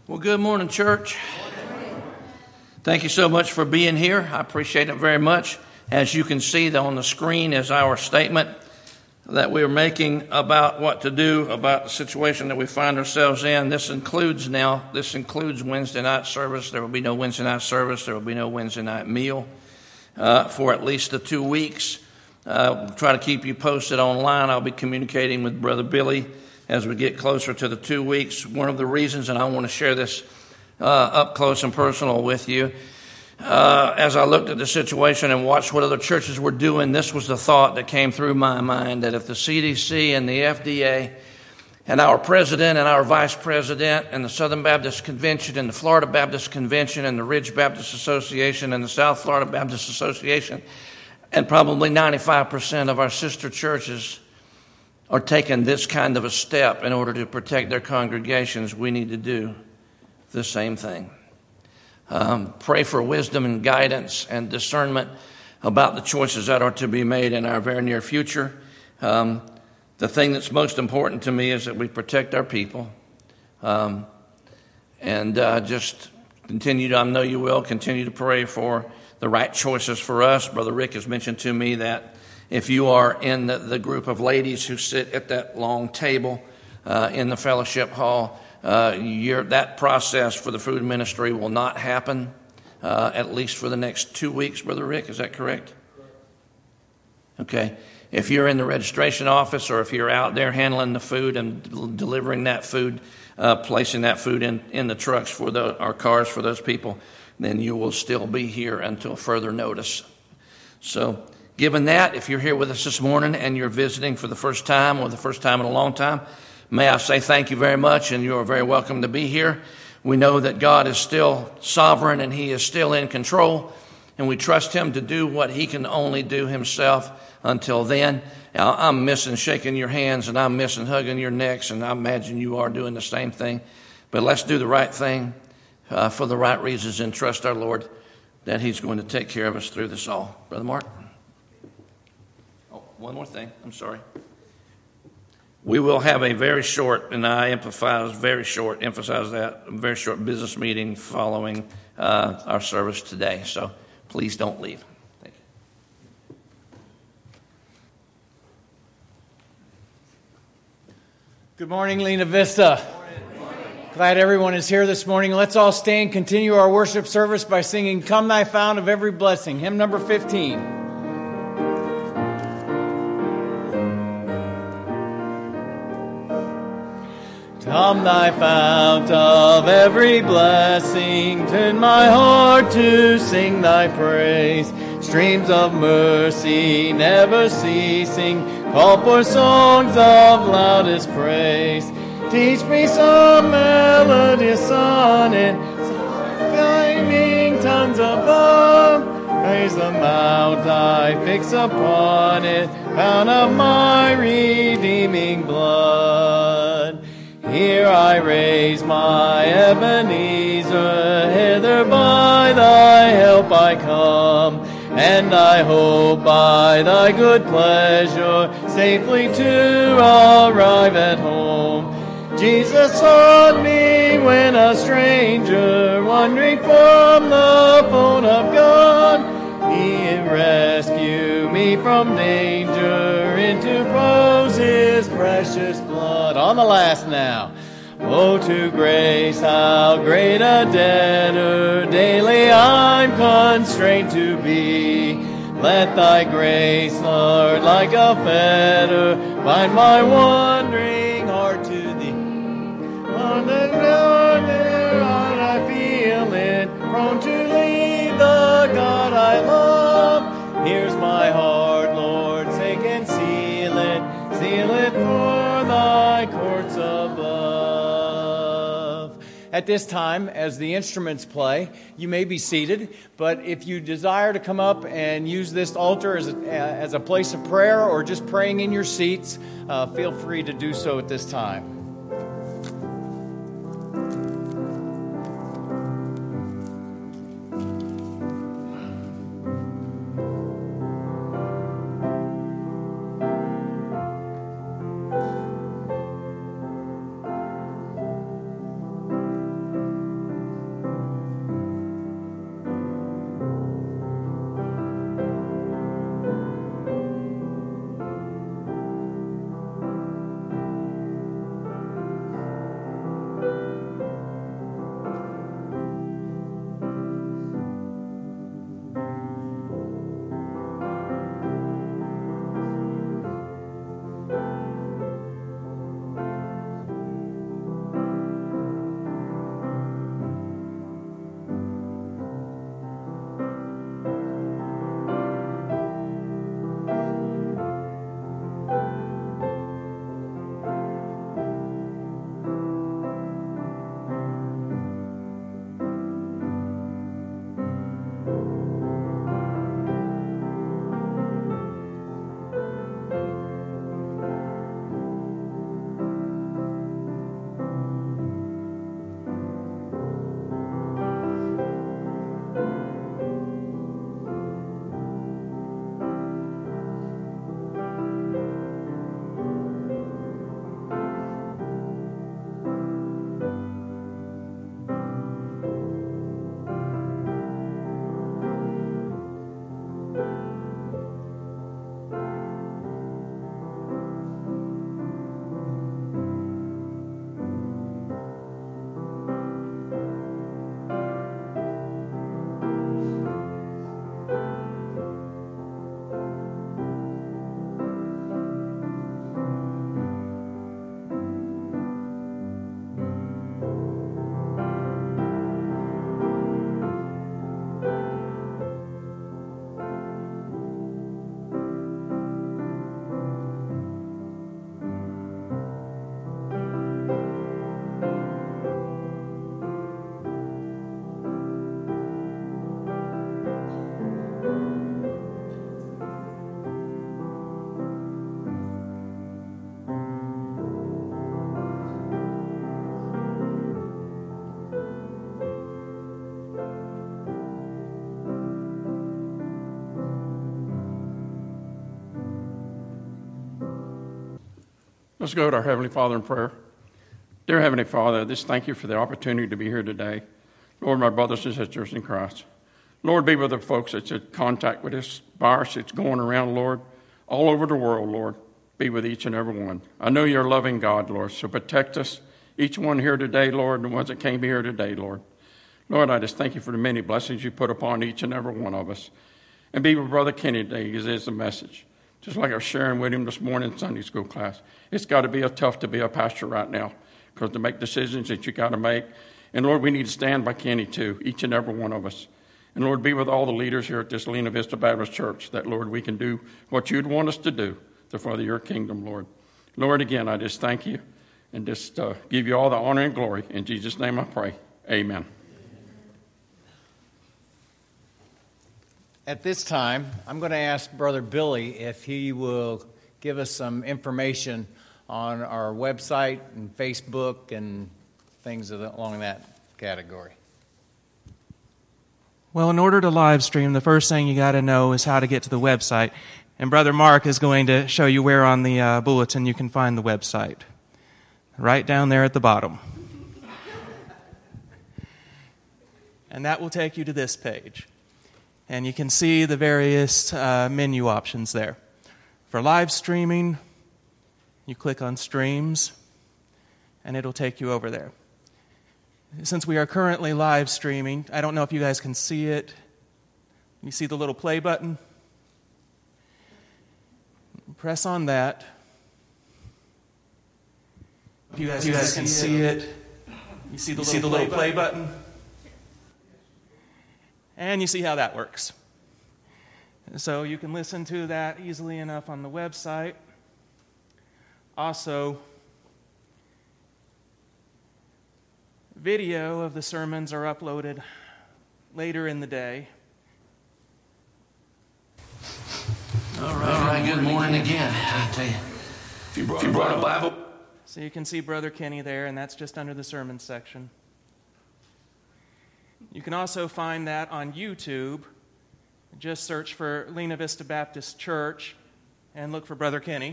Well, good morning, church. Thank you so much for being here. I appreciate it very much. As you can see on the screen is our statement that we are making about what to do about the situation that we find ourselves in. This includes Wednesday night service. There will be no Wednesday night service. There will be no Wednesday night meal for at least the 2 weeks. We'll try to keep you posted online. I'll be communicating with Brother Billy as we get closer to the 2 weeks. One of the reasons, and I want to share this up close and personal with you, as I looked at the situation and watched what other churches were doing, this was the thought that came through my mind, that if the CDC and the FDA and our president and our vice president and the Southern Baptist Convention and the Florida Baptist Convention and the Ridge Baptist Association and the South Florida Baptist Association and probably 95% of our sister churches are taking this kind of a step in order to protect their congregations, we need to do the same thing. Pray for wisdom and guidance and discernment about the choices that are to be made in our very near future. The thing that's most important to me is that we protect our people. Just continue to, I know you will, continue to pray for the right choices for us. Brother Rick has mentioned to me that if you are in the group of ladies who sit at that long table in the fellowship hall, that process for the food ministry will not happen, at least for the next 2 weeks, Brother Rick. Is that correct? Okay. If you're in the registration office or if you're out there handling the food and delivering that food, placing that food in the trucks for our cars for those people, then you will still be here until further notice. So, given that, if you're here with us this morning and you're visiting for the first time or the first time in a long time, may I say thank you very much, and you are very welcome to be here. We know that God is still sovereign and He is still in control, and we trust Him to do what He can only do Himself until then. Now, I'm missing shaking your hands, and I'm missing hugging your necks, and I imagine you are doing the same thing. But let's do the right thing for the right reasons and trust our Lord that He's going to take care of us through this all. Brother Mark? One more thing. I'm sorry. We will have a very short, and I emphasize that, a very short business meeting following our service today. So please don't leave. Thank you. Good morning, Lena Vista. Good morning. Glad everyone is here this morning. Let's all stand, continue our worship service by singing Come Thy Fount of Every Blessing, hymn number 15. Come thy fount of every blessing, tune my heart to sing thy praise. Streams of mercy never ceasing, call for songs of loudest praise. Teach me some melodious sonnet, flaming tongues above. Praise the mount I fix upon it, fount of my redeeming blood. Here I raise my Ebenezer, hither by thy help I come, and I hope by thy good pleasure safely to arrive at home. Jesus sought me when a stranger, wandering from the fold of God. He rescued me from danger, into flows His precious blood. On the last now. Oh, to grace, how great a debtor daily I'm constrained to be. Let thy grace, Lord, like a fetter, bind my wandering heart to thee. On the ground there I feel it, prone to leave the God I love. Here's my heart, Lord, take and seal it for thy courts above. At this time, as the instruments play, you may be seated, but if you desire to come up and use this altar as a place of prayer or just praying in your seats, feel free to do so at this time. Let's go to our Heavenly Father in prayer. Dear Heavenly Father, I just thank you for the opportunity to be here today. Lord, my brothers and sisters in Christ. Lord, be with the folks that's in contact with this virus that's going around, Lord, all over the world, Lord. Be with each and every one. I know you're a loving God, Lord, so protect us, each one here today, Lord, and the ones that came here today, Lord. Lord, I just thank you for the many blessings you put upon each and every one of us. And be with Brother Kenny today, because it's a message. Just like I was sharing with him this morning in Sunday school class. It's got to be tough to be a pastor right now, because to make decisions that you got to make. And Lord, we need to stand by Kenny too, each and every one of us. And Lord, be with all the leaders here at this Lena Vista Baptist Church, that, Lord, we can do what you'd want us to do to further your kingdom, Lord. Lord, again, I just thank you and just give you all the honor and glory. In Jesus' name I pray. Amen. At this time, I'm going to ask Brother Billy if he will give us some information on our website and Facebook and things along that category. Well, in order to live stream, the first thing you got to know is how to get to the website. And Brother Mark is going to show you where on the bulletin you can find the website. Right down there at the bottom. And that will take you to this page. And you can see the various menu options there. For live streaming, you click on Streams, and it'll take you over there. Since we are currently live streaming, I don't know if you guys can see it. You see the little play button? Press on that. If you guys can see it, you see the little play button? And you see how that works. So you can listen to that easily enough on the website. Also, video of the sermons are uploaded later in the day. All right. Good morning again. I tell you, if you brought a Bible. So you can see Brother Kenny there, and that's just under the sermon section. You can also find that on YouTube. Just search for Lena Vista Baptist Church and look for Brother Kenny.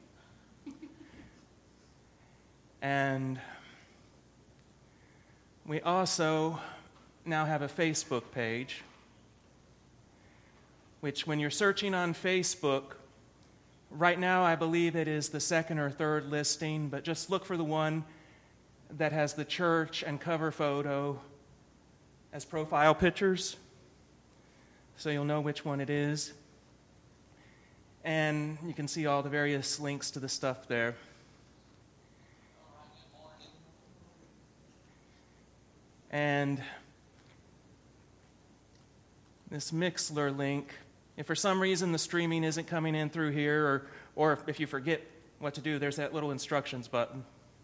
And we also now have a Facebook page, which when you're searching on Facebook, right now I believe it is the second or third listing, but just look for the one that has the church and cover photo as profile pictures, so you'll know which one it is. And you can see all the various links to the stuff there. And this Mixlr link, if for some reason the streaming isn't coming in through here, or if you forget what to do, there's that little instructions button.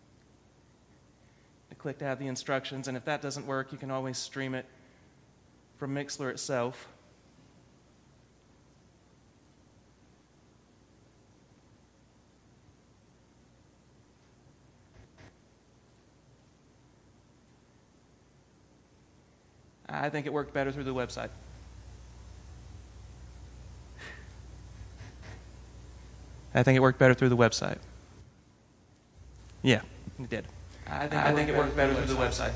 Click to have the instructions, and if that doesn't work, you can always stream it from Mixlr itself. I think it worked better through the website. I think it worked better through the website. Yeah, it did. I think it worked better through the website.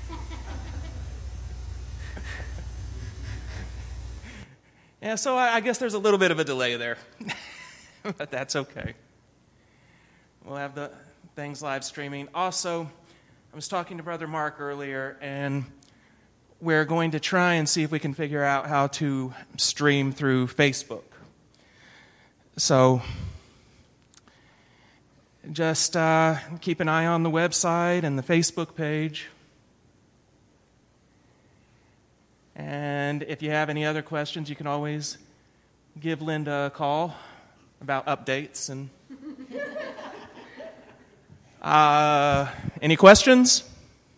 Yeah, so I guess there's a little bit of a delay there. But that's okay. We'll have the things live streaming. Also, I was talking to Brother Mark earlier, and we're going to try and see if we can figure out how to stream through Facebook. So just keep an eye on the website and the Facebook page. And if you have any other questions, you can always give Linda a call about updates. And any questions?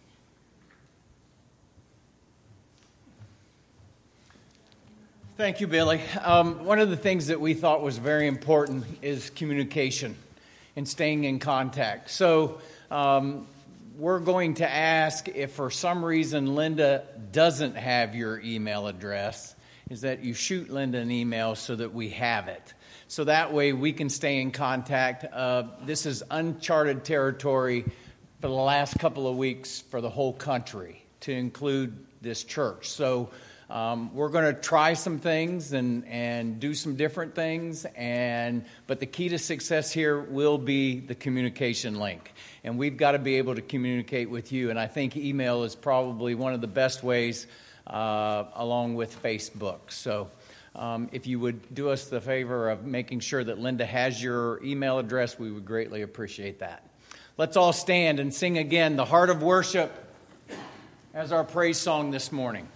Thank you, Billy. One of the things that we thought was very important is communication and staying in contact. So we're going to ask, if for some reason Linda doesn't have your email address, is that you shoot Linda an email so that we have it. so that way we can stay in contact. This is uncharted territory for the last couple of weeks for the whole country, to include this church. So we're going to try some things and do some different things, but the key to success here will be the communication link. And we've got to be able to communicate with you, and I think email is probably one of the best ways, along with Facebook. So if you would do us the favor of making sure that Linda has your email address, we would greatly appreciate that. Let's all stand and sing again the Heart of Worship as our praise song this morning.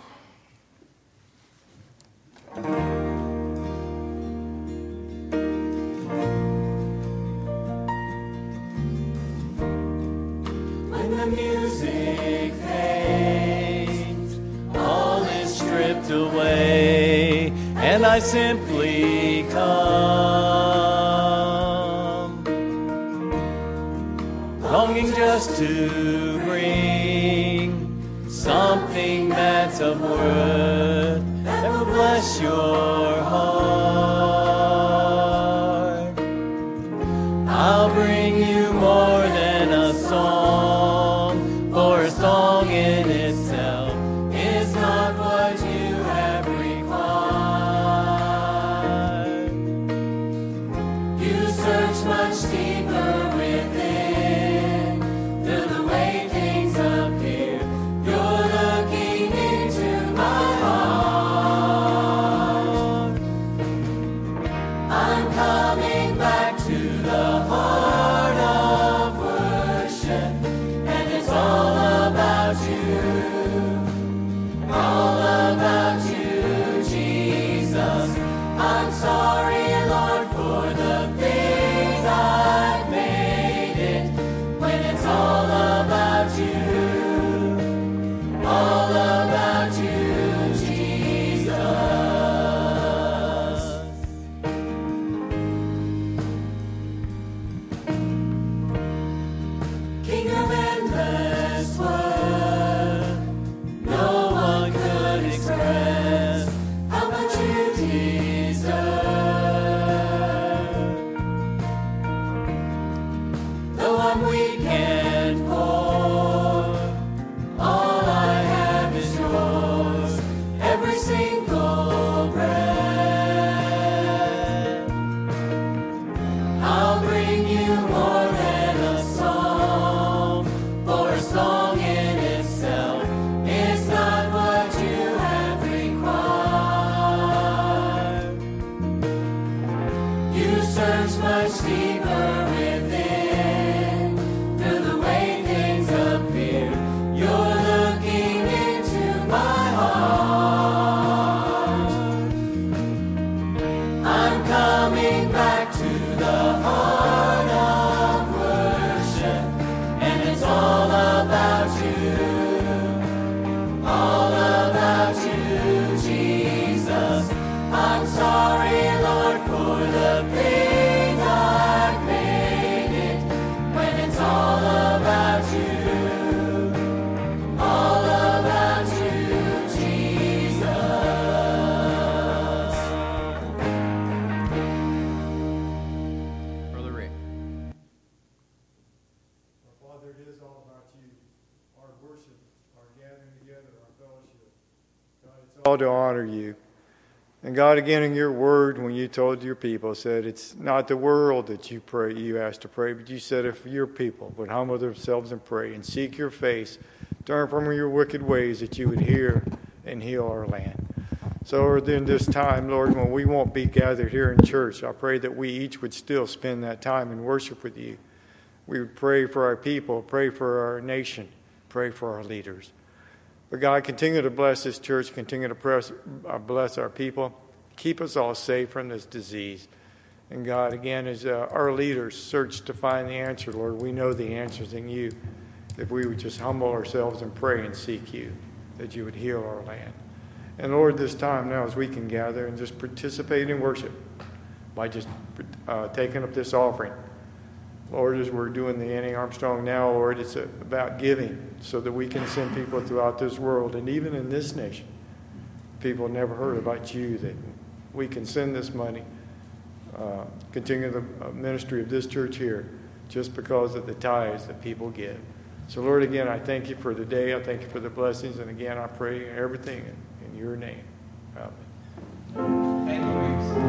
When the music fades, all is stripped away, and I simply come, longing just to bring something that's of worth that will bless your heart. I'll bring you more than a song, for a song in itself is not what you have required. You search much deeper within, through the way things appear. You're looking into my heart. I'm coming back to the heart of worship, and it's all about you, all about you, Jesus. I'm sorry, Lord, for the things I've made it, when it's all about you, all about you, Jesus. King of endless worth, no one could express how much you deserve. Though I'm weak and poor, all I have is yours, every single breath. I'll bring you more than a song, for a song in itself is not what you have required. You search much deeper within, through the way things appear. You're looking into my heart. I'm coming back to the heart of worship, and it's all about you, all about you, Jesus. I'm sorry, Lord, for the thing I've made it, when it's all about you, all about you, Jesus. Brother Rick. Our Father, it is all about you, our worship, our gathering together, our fellowship. God, it's all to honor you. And God, again, in your word, when you told your people, said it's not the world that you pray, you ask to pray, but you said if your people would humble themselves and pray and seek your face, turn from your wicked ways, that you would hear and heal our land. So in this time, Lord, when we won't be gathered here in church, I pray that we each would still spend that time in worship with you. We would pray for our people, pray for our nation, pray for our leaders. But God, continue to bless this church, continue to bless our people, keep us all safe from this disease. And God, again, as our leaders search to find the answer, Lord, we know the answer's in you. If we would just humble ourselves and pray and seek you, that you would heal our land. And Lord, this time now as we can gather and just participate in worship by just taking up this offering. Lord, as we're doing the Annie Armstrong now, Lord, it's about giving so that we can send people throughout this world and even in this nation. People never heard about you, that we can send this money continue the ministry of this church here just because of the tithes that people give. So, Lord, again, I thank you for the day. I thank you for the blessings. And again, I pray everything in your name. Amen. Thank you,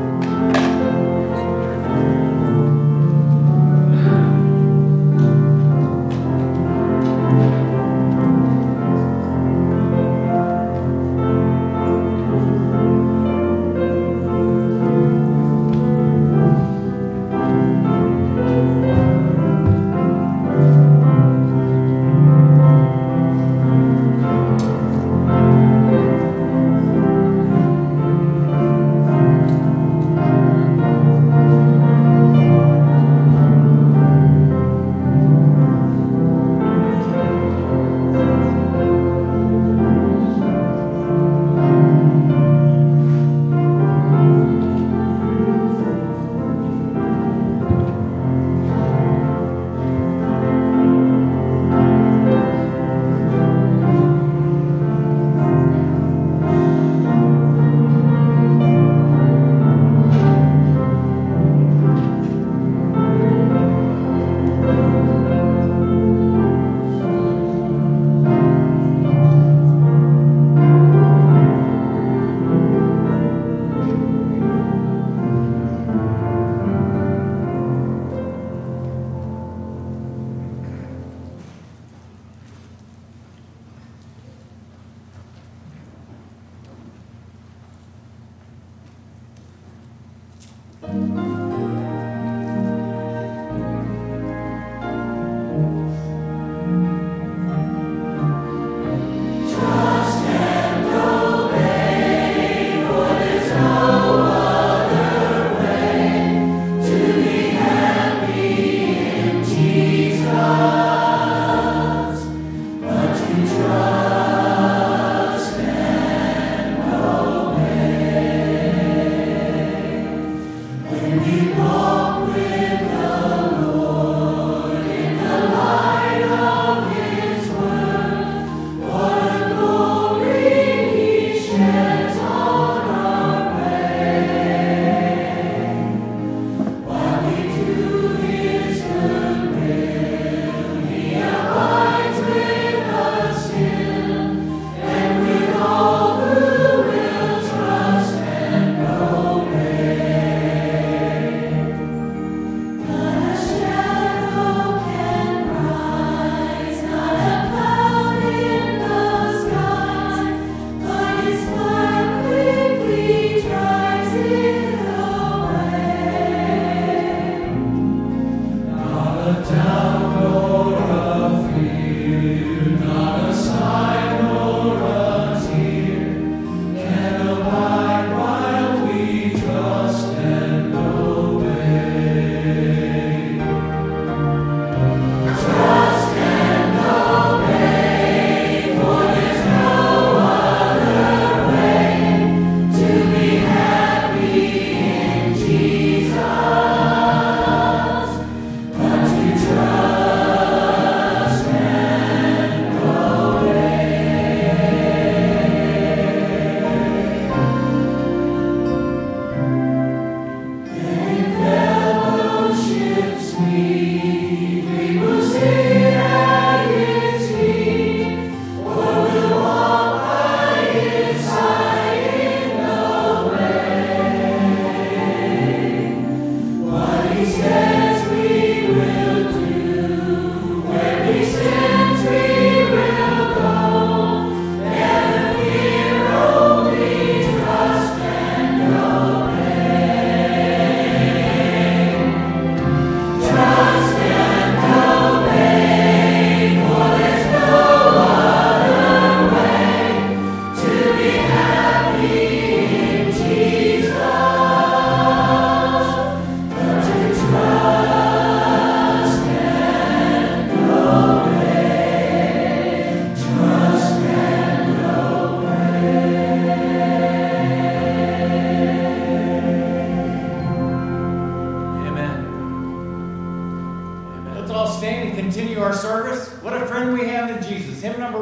continue our service. What a friend we have in Jesus. Hymn number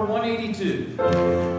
182.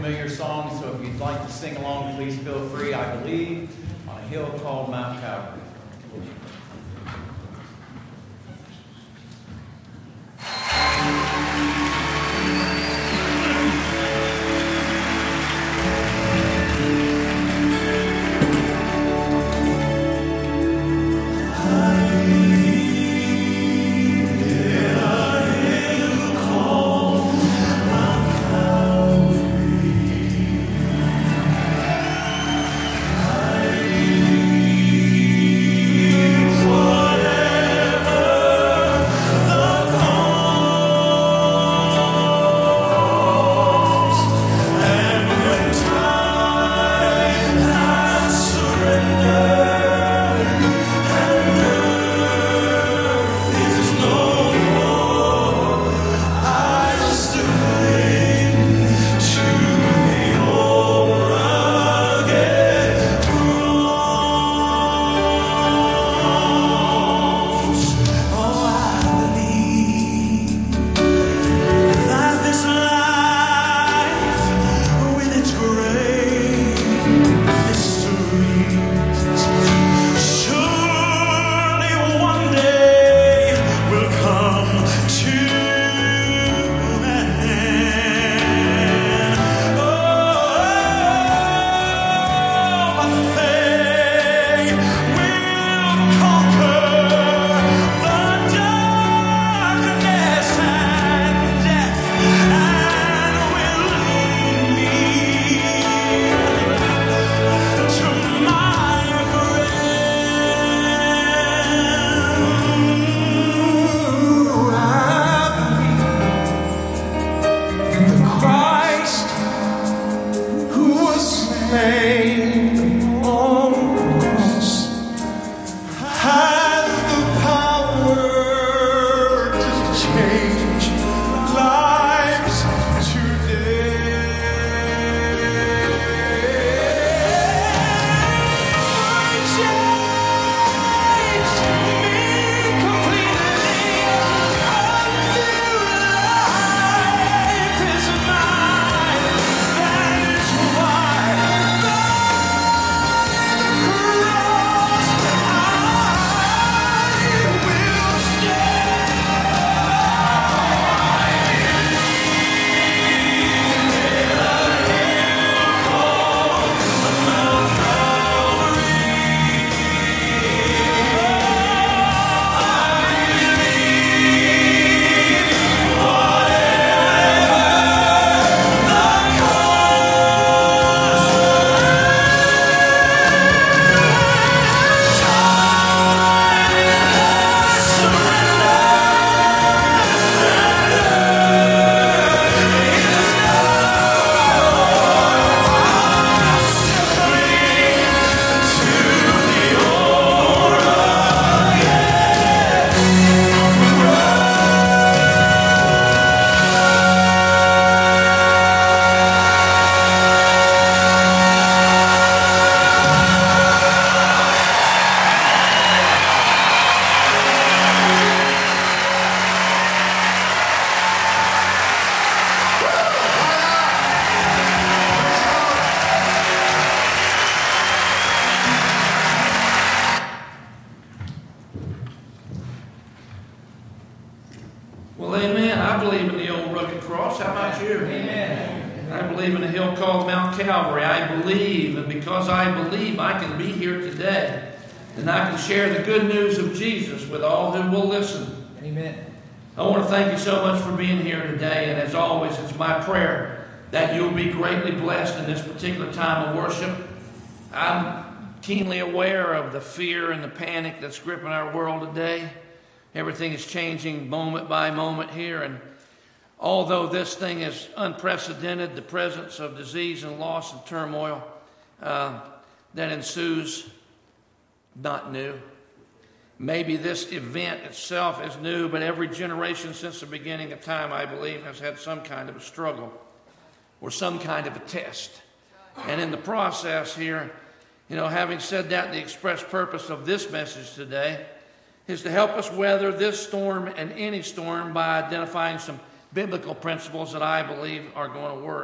familiar song, so if you'd like to sing along, please feel free. I believe on a hill called Mount Calvary. Well, amen. I believe in the old rugged cross. How about you? Amen. I believe in a hill called Mount Calvary. I believe, and because I believe, I can be here today. And I can share the good news of Jesus with all who will listen. Amen. I want to thank you so much for being here today. And as always, it's my prayer that you'll be greatly blessed in this particular time of worship. I'm keenly aware of the fear and the panic that's gripping our world today. Everything is changing moment by moment here. And although this thing is unprecedented, the presence of disease and loss and turmoil that ensues, not new. Maybe this event itself is new, but every generation since the beginning of time, I believe, has had some kind of a struggle or some kind of a test. And in the process here, having said that, the express purpose of this message today is to help us weather this storm and any storm by identifying some biblical principles that I believe are going to work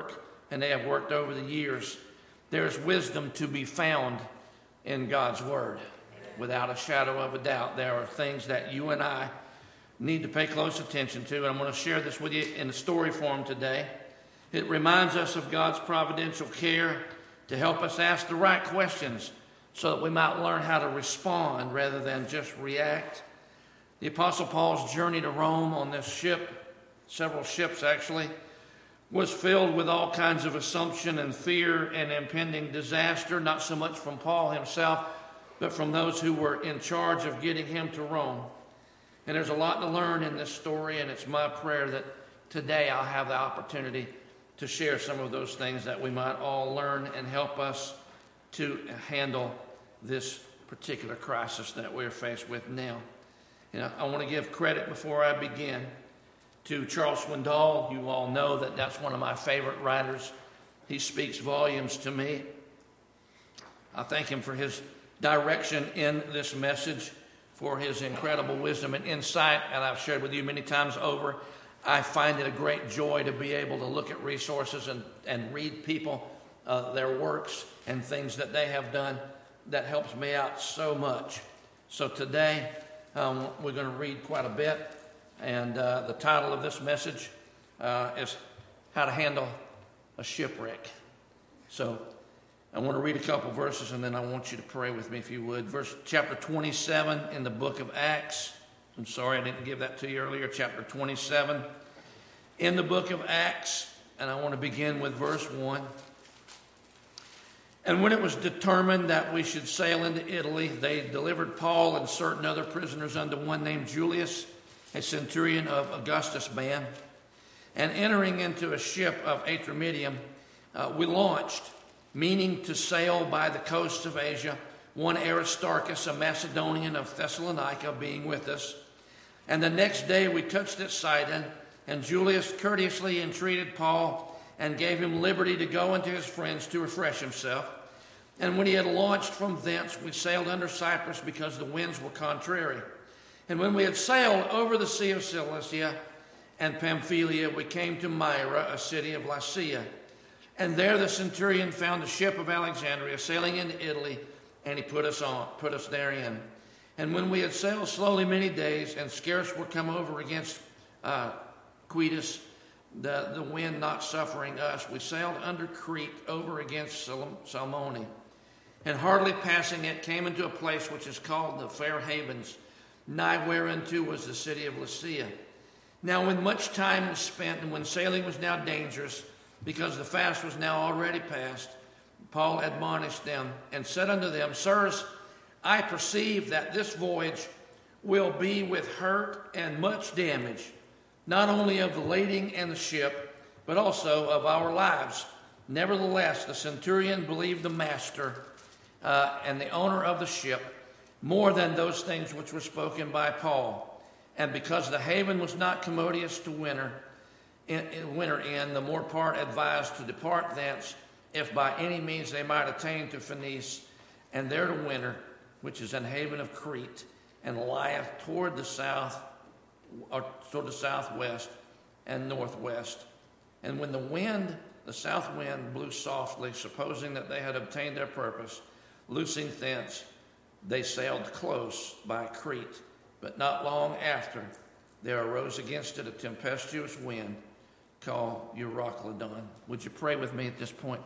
and they have worked over the years, there is wisdom to be found in God's Word. Without a shadow of a doubt, there are things that you and I need to pay close attention to, and I'm going to share this with you in a story form today. It reminds us of God's providential care to help us ask the right questions so that we might learn how to respond rather than just react. The Apostle Paul's journey to Rome on this ship, several ships actually, was filled with all kinds of assumption and fear and impending disaster, not so much from Paul himself, but from those who were in charge of getting him to Rome. And there's a lot to learn in this story, and it's my prayer that today I'll have the opportunity to share some of those things that we might all learn and help us to handle this particular crisis that we're faced with now. I want to give credit before I begin to Charles Swindoll. You all know that that's one of my favorite writers. He speaks volumes to me. I thank him for his direction in this message, for his incredible wisdom and insight, and I've shared with you many times over. I find it a great joy to be able to look at resources and read people, their works and things that they have done. That helps me out so much. So today, we're going to read quite a bit, and the title of this message is How to Handle a Shipwreck. So I want to read a couple verses, and then I want you to pray with me if you would. Chapter 27 in the book of Acts. I'm sorry I didn't give that to you earlier. Chapter 27 in the book of Acts, and I want to begin with verse 1. And when it was determined that we should sail into Italy, they delivered Paul and certain other prisoners unto one named Julius, a centurion of Augustus' band. And entering into a ship of Atramidium, we launched, meaning to sail by the coasts of Asia, one Aristarchus, a Macedonian of Thessalonica, being with us. And the next day we touched at Sidon, and Julius courteously entreated Paul and gave him liberty to go unto his friends to refresh himself. And when he had launched from thence, we sailed under Cyprus because the winds were contrary. And when we had sailed over the sea of Cilicia and Pamphylia, we came to Myra, a city of Lycia. And there the centurion found a ship of Alexandria sailing into Italy, and he put us therein. And when we had sailed slowly many days, and scarce were come over against Quitus, the wind not suffering us, we sailed under Crete over against Salmone. And hardly passing it, came into a place which is called the Fair Havens, nigh whereunto was the city of Lycia. Now when much time was spent, and when sailing was now dangerous, because the fast was now already past, Paul admonished them and said unto them, Sirs, I perceive that this voyage will be with hurt and much damage, not only of the lading and the ship, but also of our lives. Nevertheless, the centurion believed the master and the owner of the ship more than those things which were spoken by Paul. And because the haven was not commodious to winter in, the more part advised to depart thence, if by any means they might attain to Phoenice, and there to winter, which is an haven of Crete, and lieth toward the south, or toward the southwest and northwest. And when the south wind blew softly, supposing that they had obtained their purpose, loosing thence, they sailed close by Crete. But not long after, there arose against it a tempestuous wind called Euroclydon. Would you pray with me at this point?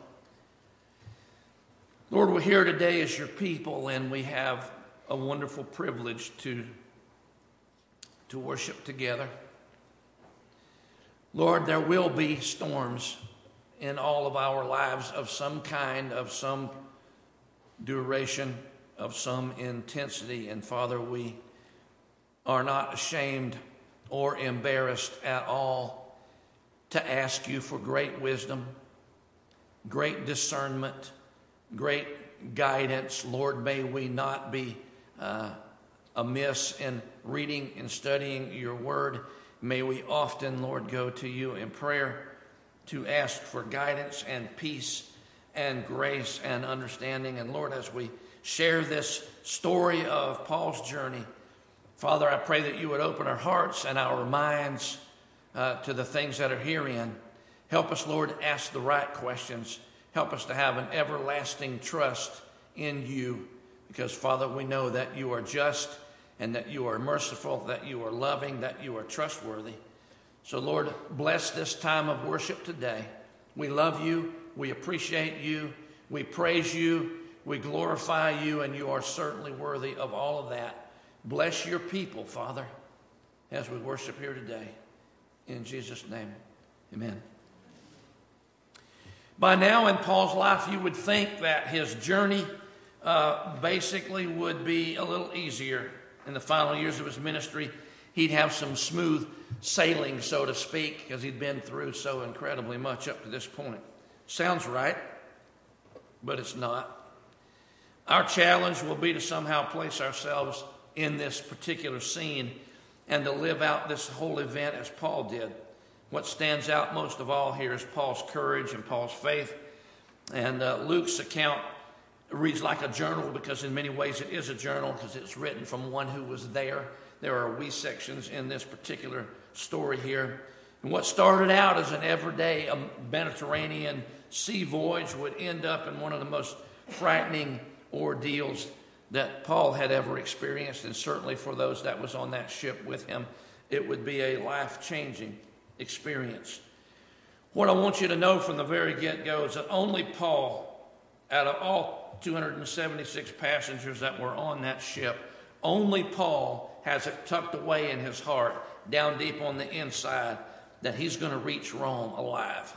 Lord, we're here today as your people, and we have a wonderful privilege to worship together. Lord, there will be storms in all of our lives of some kind, of some duration, of some intensity. And Father, we are not ashamed or embarrassed at all to ask you for great wisdom, great discernment, great guidance. Lord, may we not be amiss in reading and studying your word. May we often, Lord, go to you in prayer to ask for guidance and peace and grace and understanding. And Lord, as we share this story of Paul's journey, Father, I pray that you would open our hearts and our minds to the things that are herein. Help us, Lord, to ask the right questions. Help us to have an everlasting trust in you. Because, Father, we know that you are just and that you are merciful, that you are loving, that you are trustworthy. So, Lord, bless this time of worship today. We love you. We appreciate you. We praise you. We glorify you, and you are certainly worthy of all of that. Bless your people, Father, as we worship here today. In Jesus' name, amen. By now in Paul's life, you would think that his journey basically would be a little easier. In the final years of his ministry, he'd have some smooth sailing, so to speak, because he'd been through so incredibly much up to this point. Sounds right, but it's not. Our challenge will be to somehow place ourselves in this particular scene and to live out this whole event as Paul did. What stands out most of all here is Paul's courage and Paul's faith. And Luke's account reads like a journal because in many ways it is a journal because it's written from one who was there. There are we sections in this particular story here. And what started out as an everyday Mediterranean sea voyage would end up in one of the most frightening ordeals that Paul had ever experienced, and certainly for those that was on that ship with him, it would be a life-changing experience. What I want you to know from the very get-go is that only Paul, out of all 276 passengers that were on that ship, only Paul has it tucked away in his heart, down deep on the inside, that he's going to reach Rome alive.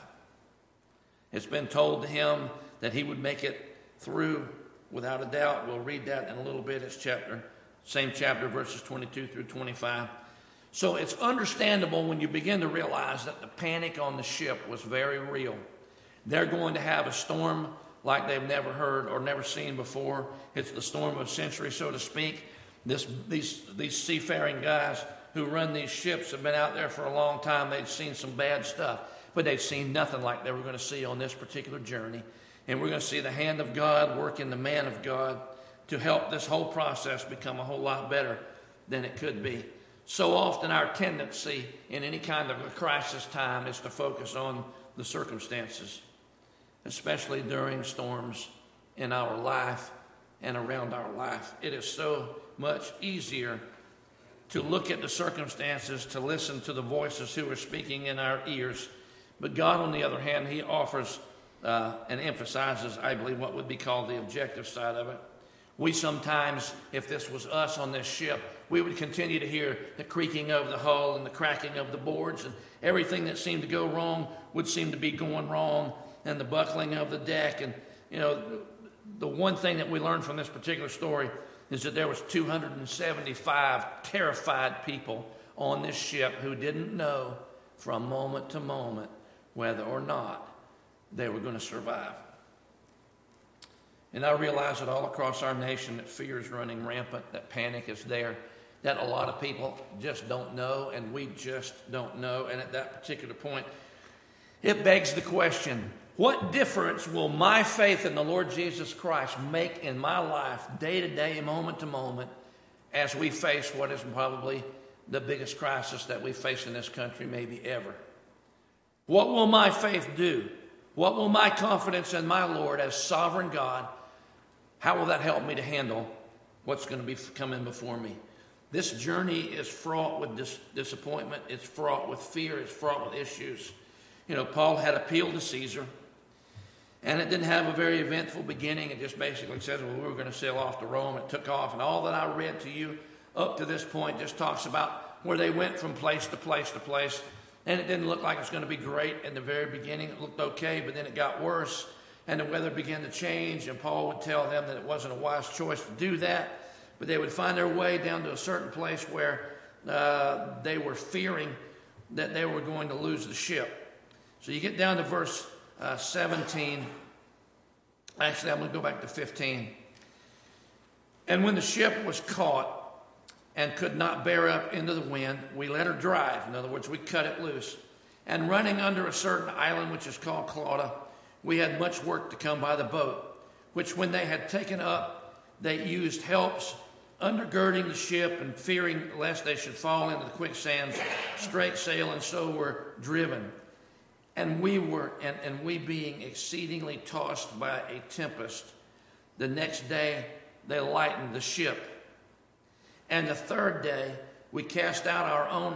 It's been told to him that he would make it through without a doubt. We'll read that in a little bit. It's same chapter, verses 22 through 25. So it's understandable when you begin to realize that the panic on the ship was very real. They're going to have a storm like they've never heard or never seen before. It's the storm of a century, so to speak. These seafaring guys who run these ships have been out there for a long time. They've seen some bad stuff, but they've seen nothing like they were going to see on this particular journey. And we're going to see the hand of God work in the man of God to help this whole process become a whole lot better than it could be. So often our tendency in any kind of a crisis time is to focus on the circumstances, especially during storms in our life and around our life. It is so much easier to look at the circumstances, to listen to the voices who are speaking in our ears. But God, on the other hand, he offers and emphasizes, I believe, what would be called the objective side of it. We sometimes, if this was us on this ship, we would continue to hear the creaking of the hull and the cracking of the boards, and everything that seemed to go wrong would seem to be going wrong, and the buckling of the deck. And, you know, the one thing that we learned from this particular story is that there was 275 terrified people on this ship who didn't know from moment to moment whether or not they were going to survive. And I realize that all across our nation that fear is running rampant, that panic is there, that a lot of people just don't know, and we just don't know. And at that particular point, it begs the question, what difference will my faith in the Lord Jesus Christ make in my life day to day, moment to moment, as we face what is probably the biggest crisis that we face in this country maybe ever? What will my faith do? What will my confidence in my Lord as sovereign God, how will that help me to handle what's going to be coming before me? This journey is fraught with disappointment. It's fraught with fear. It's fraught with issues. You know, Paul had appealed to Caesar, and it didn't have a very eventful beginning. It just basically says, well, we were going to sail off to Rome. It took off, and all that I read to you up to this point just talks about where they went from place to place to place. And it didn't look like it was going to be great in the very beginning. It looked okay, but then it got worse, and the weather began to change, and Paul would tell them that it wasn't a wise choice to do that, but they would find their way down to a certain place where they were fearing that they were going to lose the ship. So you get down to verse 17. Actually, I'm going to go back to 15. And when the ship was caught and could not bear up into the wind, we let her drive. In other words, we cut it loose. And running under a certain island, which is called Clauda, we had much work to come by the boat, which when they had taken up, they used helps, undergirding the ship and fearing lest they should fall into the quicksands, straight sail, and so were driven. And we being exceedingly tossed by a tempest, the next day they lightened the ship. And the third day we cast out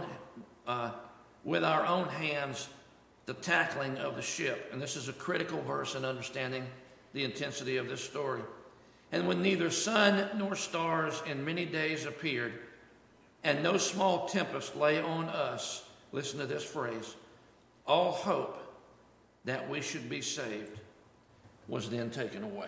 with our own hands the tackling of the ship. And this is a critical verse in understanding the intensity of this story. And when neither sun nor stars in many days appeared, and no small tempest lay on us, listen to this phrase, all hope that we should be saved was then taken away.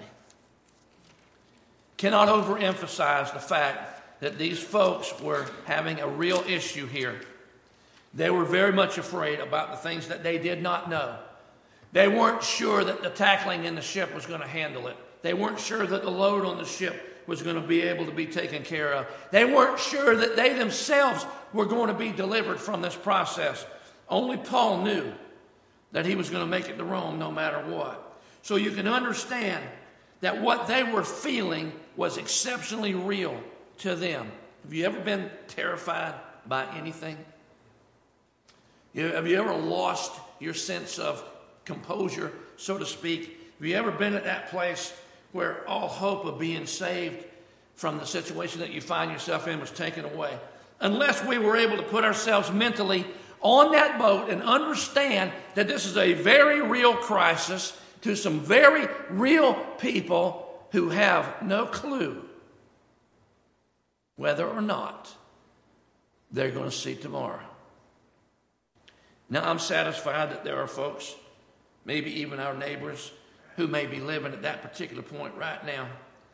Cannot overemphasize the fact that these folks were having a real issue here. They were very much afraid about the things that they did not know. They weren't sure that the tackling in the ship was going to handle it. They weren't sure that the load on the ship was going to be able to be taken care of. They weren't sure that they themselves were going to be delivered from this process. Only Paul knew that he was going to make it to Rome no matter what. So you can understand that what they were feeling was exceptionally real to them. Have you ever been terrified by anything? Have you ever lost your sense of composure, so to speak? Have you ever been at that place where all hope of being saved from the situation that you find yourself in was taken away? Unless we were able to put ourselves mentally on that boat and understand that this is a very real crisis to some very real people who have no clue whether or not they're going to see tomorrow. Now, I'm satisfied that there are folks, maybe even our neighbors, who may be living at that particular point right now.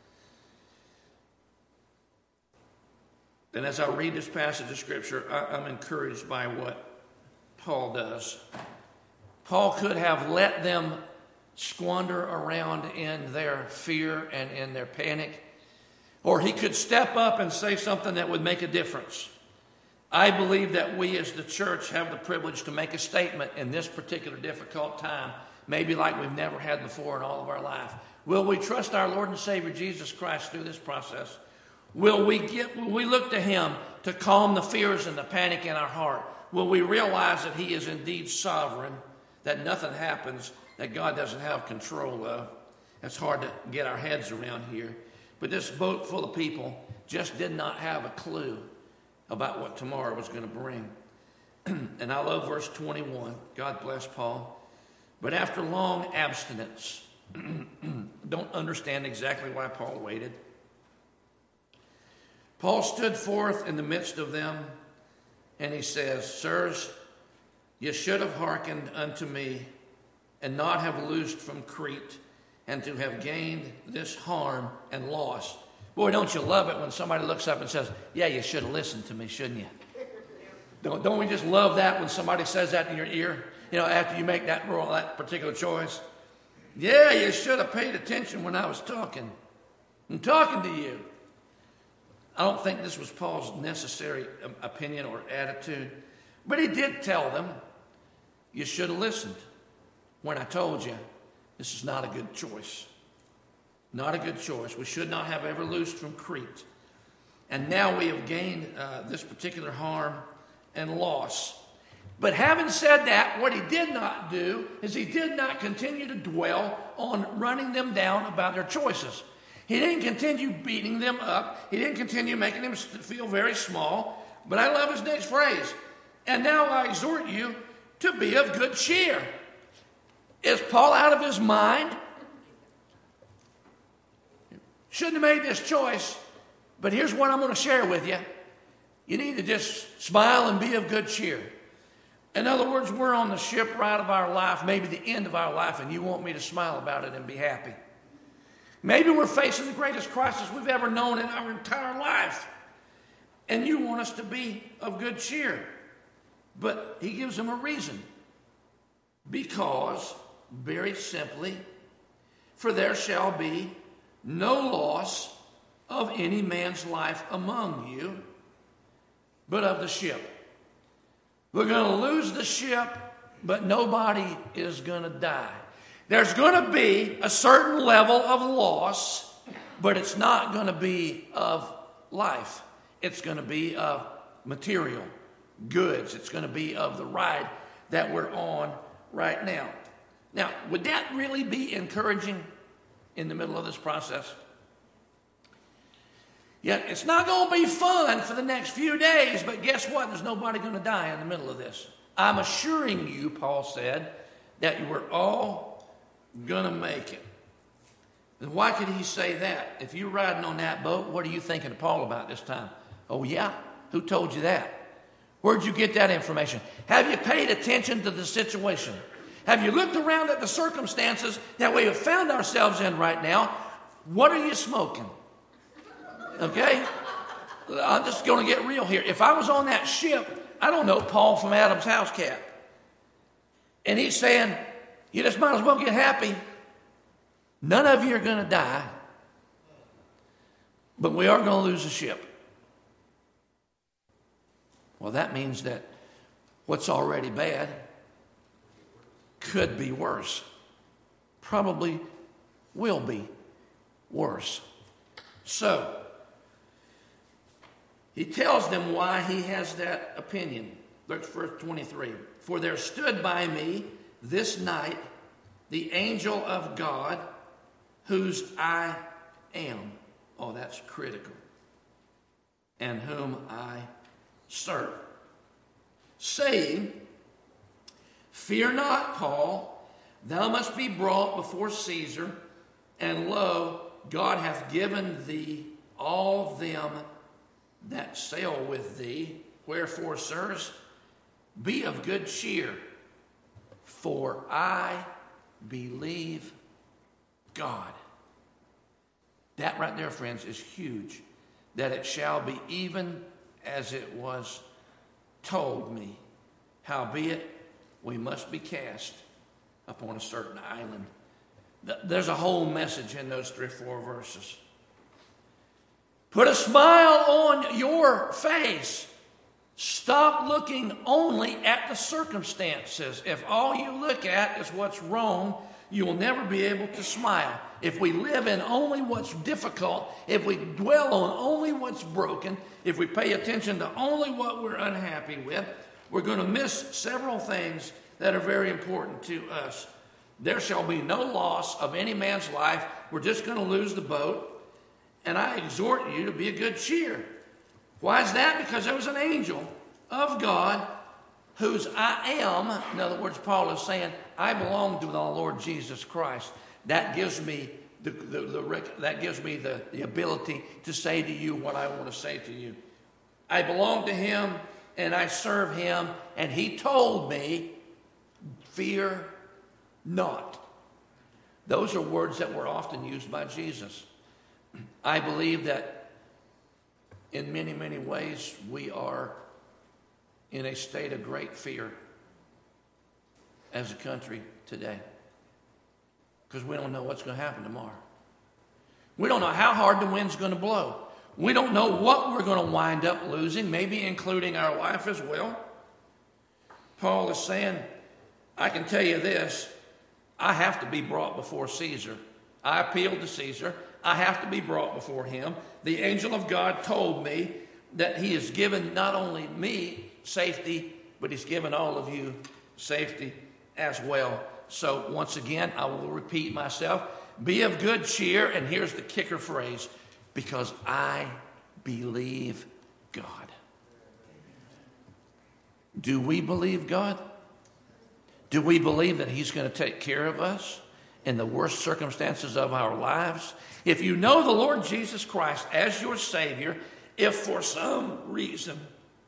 And as I read this passage of Scripture, I'm encouraged by what Paul does. Paul could have let them squander around in their fear and in their panic, or he could step up and say something that would make a difference. I believe that we as the church have the privilege to make a statement in this particular difficult time, maybe like we've never had before in all of our life. Will we trust our Lord and Savior Jesus Christ through this process? Will we look to him to calm the fears and the panic in our heart? Will we realize that he is indeed sovereign, that nothing happens that God doesn't have control of? It's hard to get our heads around here. But this boat full of people just did not have a clue about what tomorrow was going to bring. And I love verse 21. God bless Paul. But after long abstinence, don't understand exactly why Paul waited. Paul stood forth in the midst of them, and he says, Sirs, you should have hearkened unto me, and not have loosed from Crete, and to have gained this harm and loss. Boy, don't you love it when somebody looks up and says, yeah, you should have listened to me, shouldn't you? Don't we just love that when somebody says that in your ear, after you make that particular choice? Yeah, you should have paid attention when I was talking. I'm talking to you. I don't think this was Paul's necessary opinion or attitude, but he did tell them, you should have listened when I told you this is not a good choice. Not a good choice. We should not have ever loosed from Crete. And now we have gained this particular harm and loss. But having said that, what he did not do is he did not continue to dwell on running them down about their choices. He didn't continue beating them up. He didn't continue making them feel very small. But I love his next phrase. And now I exhort you to be of good cheer. Is Paul out of his mind? Shouldn't have made this choice, but here's what I'm going to share with you. You need to just smile and be of good cheer. In other words, we're on the shipwright of our life, maybe the end of our life, and you want me to smile about it and be happy. Maybe we're facing the greatest crisis we've ever known in our entire life, and you want us to be of good cheer. But he gives them a reason. Because, very simply, for there shall be no loss of any man's life among you, but of the ship. We're going to lose the ship, but nobody is going to die. There's going to be a certain level of loss, but it's not going to be of life. It's going to be of material goods. It's going to be of the ride that we're on right now. Now, would that really be encouraging in the middle of this process? Yeah, it's not going to be fun for the next few days, but guess what? There's nobody going to die in the middle of this. I'm assuring you, Paul said, that we're all going to make it. And why could he say that? If you're riding on that boat, what are you thinking of Paul about this time? Oh, yeah? Who told you that? Where'd you get that information? Have you paid attention to the situation? Have you looked around at the circumstances that we have found ourselves in right now? What are you smoking? Okay? I'm just going to get real here. If I was on that ship, I don't know Paul from Adam's house cat. And he's saying, you just might as well get happy. None of you are going to die. But we are going to lose the ship. Well, that means that what's already bad could be worse. Probably will be worse. So, he tells them why he has that opinion. Look, verse 23. For there stood by me this night the angel of God, whose I am. Oh, that's critical. And whom I serve. Saying, fear not, Paul, thou must be brought before Caesar, and lo, God hath given thee all them that sail with thee. Wherefore, sirs, be of good cheer, for I believe God. That right there, friends, is huge. That it shall be even as it was told me. Howbeit, we must be cast upon a certain island. There's a whole message in those 3 or 4 verses. Put a smile on your face. Stop looking only at the circumstances. If all you look at is what's wrong, you will never be able to smile. If we live in only what's difficult, if we dwell on only what's broken, if we pay attention to only what we're unhappy with, we're going to miss several things that are very important to us. There shall be no loss of any man's life. We're just going to lose the boat. And I exhort you to be of good cheer. Why is that? Because there was an angel of God whose I am. In other words, Paul is saying, I belong to the Lord Jesus Christ. That gives me the ability to say to you what I want to say to you. I belong to him and I serve him, and he told me, fear not. Those are words that were often used by Jesus. I believe that in many, many ways we are in a state of great fear as a country today, because we don't know what's going to happen tomorrow. We don't know how hard the wind's going to blow. We don't know what we're going to wind up losing, maybe including our life as well. Paul is saying, I can tell you this, I have to be brought before Caesar. I appealed to Caesar. I have to be brought before him. The angel of God told me that he has given not only me safety, but he's given all of you safety as well. So once again, I will repeat myself. Be of good cheer, and here's the kicker phrase, because I believe God. Do we believe God? Do we believe that he's going to take care of us in the worst circumstances of our lives? If you know the Lord Jesus Christ as your Savior, if for some reason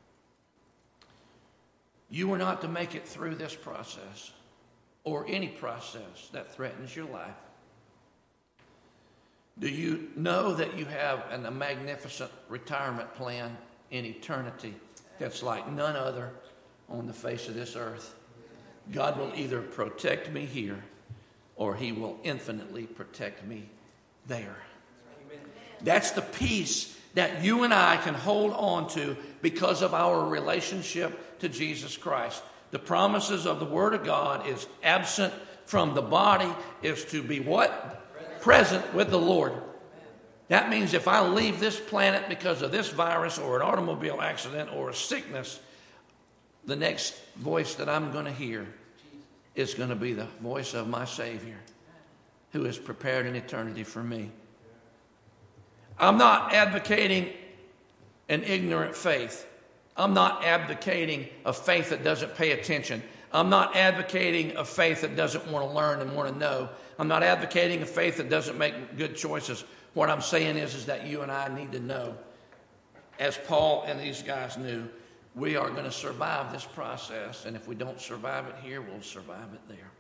you were not to make it through this process or any process that threatens your life, do you know that you have a magnificent retirement plan in eternity that's like none other on the face of this earth? God will either protect me here or he will infinitely protect me there. That's the peace that you and I can hold on to because of our relationship to Jesus Christ. The promises of the Word of God is absent from the body is to be what? Present with the Lord. That means if I leave this planet because of this virus or an automobile accident or a sickness, the next voice that I'm going to hear is going to be the voice of my Savior who has prepared an eternity for me. I'm not advocating an ignorant faith. I'm not advocating a faith that doesn't pay attention. I'm not advocating a faith that doesn't want to learn and want to know. I'm not advocating a faith that doesn't make good choices. What I'm saying is that you and I need to know, as Paul and these guys knew, we are going to survive this process. And if we don't survive it here, we'll survive it there.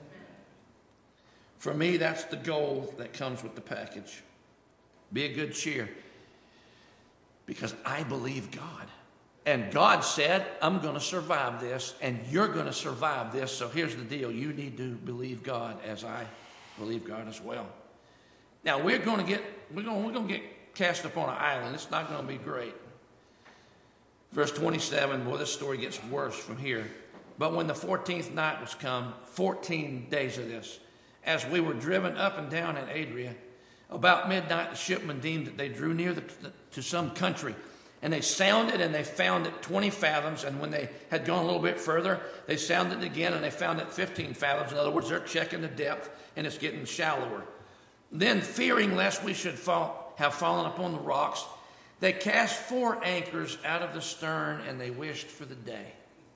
For me, that's the goal that comes with the package. Be of good cheer, because I believe God. And God said, I'm going to survive this, and you're going to survive this. So here's the deal. You need to believe God as I believe God as well. Now, we're going to get cast upon an island. It's not going to be great. Verse 27, boy, this story gets worse from here. But when the 14th night was come, 14 days of this, as we were driven up and down in Adria, about midnight the shipmen deemed that they drew near to some country. And they sounded, and they found it 20 fathoms. And when they had gone a little bit further, they sounded again, and they found it 15 fathoms. In other words, they're checking the depth, and it's getting shallower. Then, fearing lest we should have fallen upon the rocks, they cast 4 anchors out of the stern, and they wished for the day.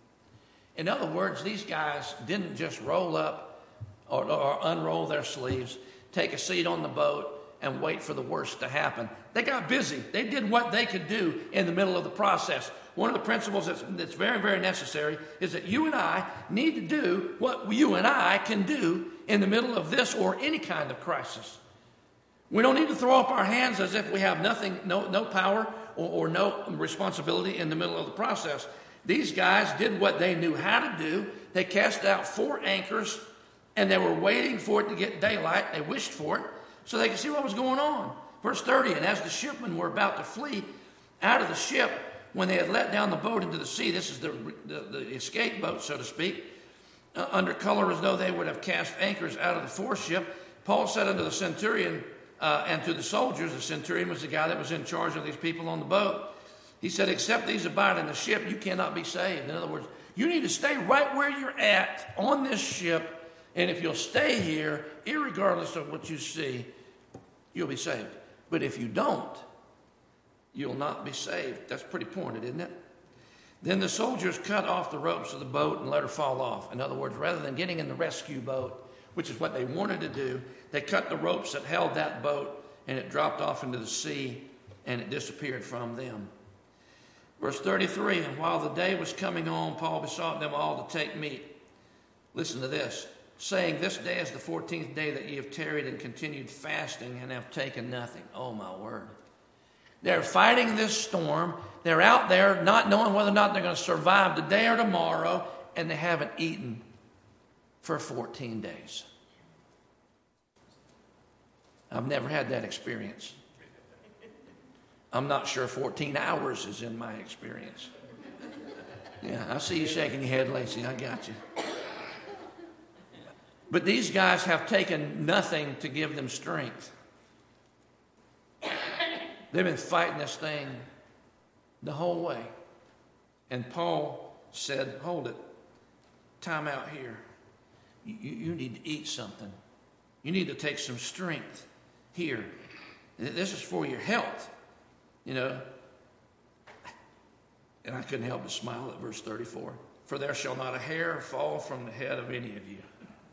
In other words, these guys didn't just roll up or unroll their sleeves, take a seat on the boat, and wait for the worst to happen. They got busy. They did what they could do in the middle of the process. One of the principles that's very, very necessary is that you and I need to do what you and I can do in the middle of this or any kind of crisis. We don't need to throw up our hands as if we have nothing, no power or no responsibility in the middle of the process. These guys did what they knew how to do. They cast out 4 anchors, and they were waiting for it to get daylight. They wished for it, so they could see what was going on. Verse 30, and as the shipmen were about to flee out of the ship, when they had let down the boat into the sea, this is the escape boat, so to speak, under color as though they would have cast anchors out of the foreship, Paul said unto the centurion and to the soldiers, the centurion was the guy that was in charge of these people on the boat, he said, except these abide in the ship, you cannot be saved. In other words, you need to stay right where you're at on this ship, and if you'll stay here, irregardless of what you see, you'll be saved. But if you don't, you'll not be saved. That's pretty pointed, isn't it? Then the soldiers cut off the ropes of the boat and let her fall off. In other words, rather than getting in the rescue boat, which is what they wanted to do, they cut the ropes that held that boat, and it dropped off into the sea, and it disappeared from them. Verse 33, and while the day was coming on, Paul besought them all to take meat. Listen to this. Saying, this day is the 14th day that ye have tarried and continued fasting and have taken nothing. Oh, my word. They're fighting this storm. They're out there not knowing whether or not they're going to survive today or tomorrow, and they haven't eaten for 14 days. I've never had that experience. I'm not sure 14 hours is in my experience. Yeah, I see you shaking your head, Lacey. I got you. But these guys have taken nothing to give them strength. They've been fighting this thing the whole way. And Paul said, hold it. Time out here. You need to eat something. You need to take some strength here. This is for your health. You know. And I couldn't help but smile at verse 34. For there shall not a hair fall from the head of any of you.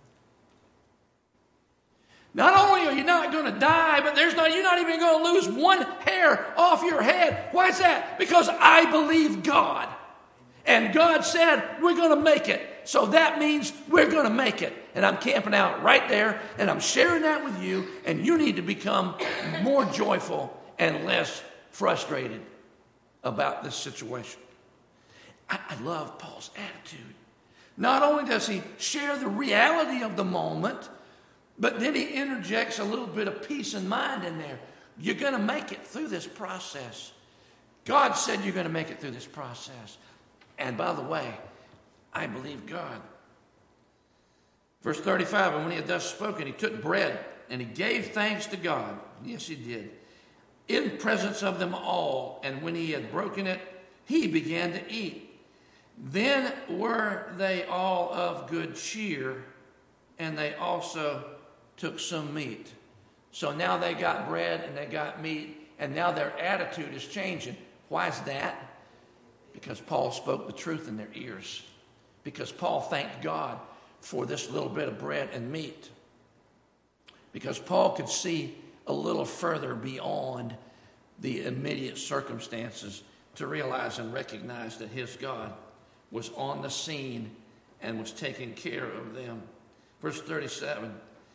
Not only are you not going to die, but you're not even going to lose one hair off your head. Why is that? Because I believe God. And God said, we're going to make it. So that means we're going to make it. And I'm camping out right there, and I'm sharing that with you, and you need to become more joyful and less frustrated about this situation. I love Paul's attitude. Not only does he share the reality of the moment, but then he interjects a little bit of peace and mind in there. You're going to make it through this process. God said you're going to make it through this process. And by the way, I believe God. Verse 35, and when he had thus spoken, he took bread and he gave thanks to God. Yes, he did. In presence of them all. And when he had broken it, he began to eat. Then were they all of good cheer, and they also took some meat. So now they got bread and they got meat, and now their attitude is changing. Why is that? Because Paul spoke the truth in their ears. Because Paul thanked God for this little bit of bread and meat. Because Paul could see a little further beyond the immediate circumstances to realize and recognize that his God was on the scene and was taking care of them. Verse 37.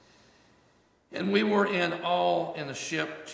And we were in all in the ship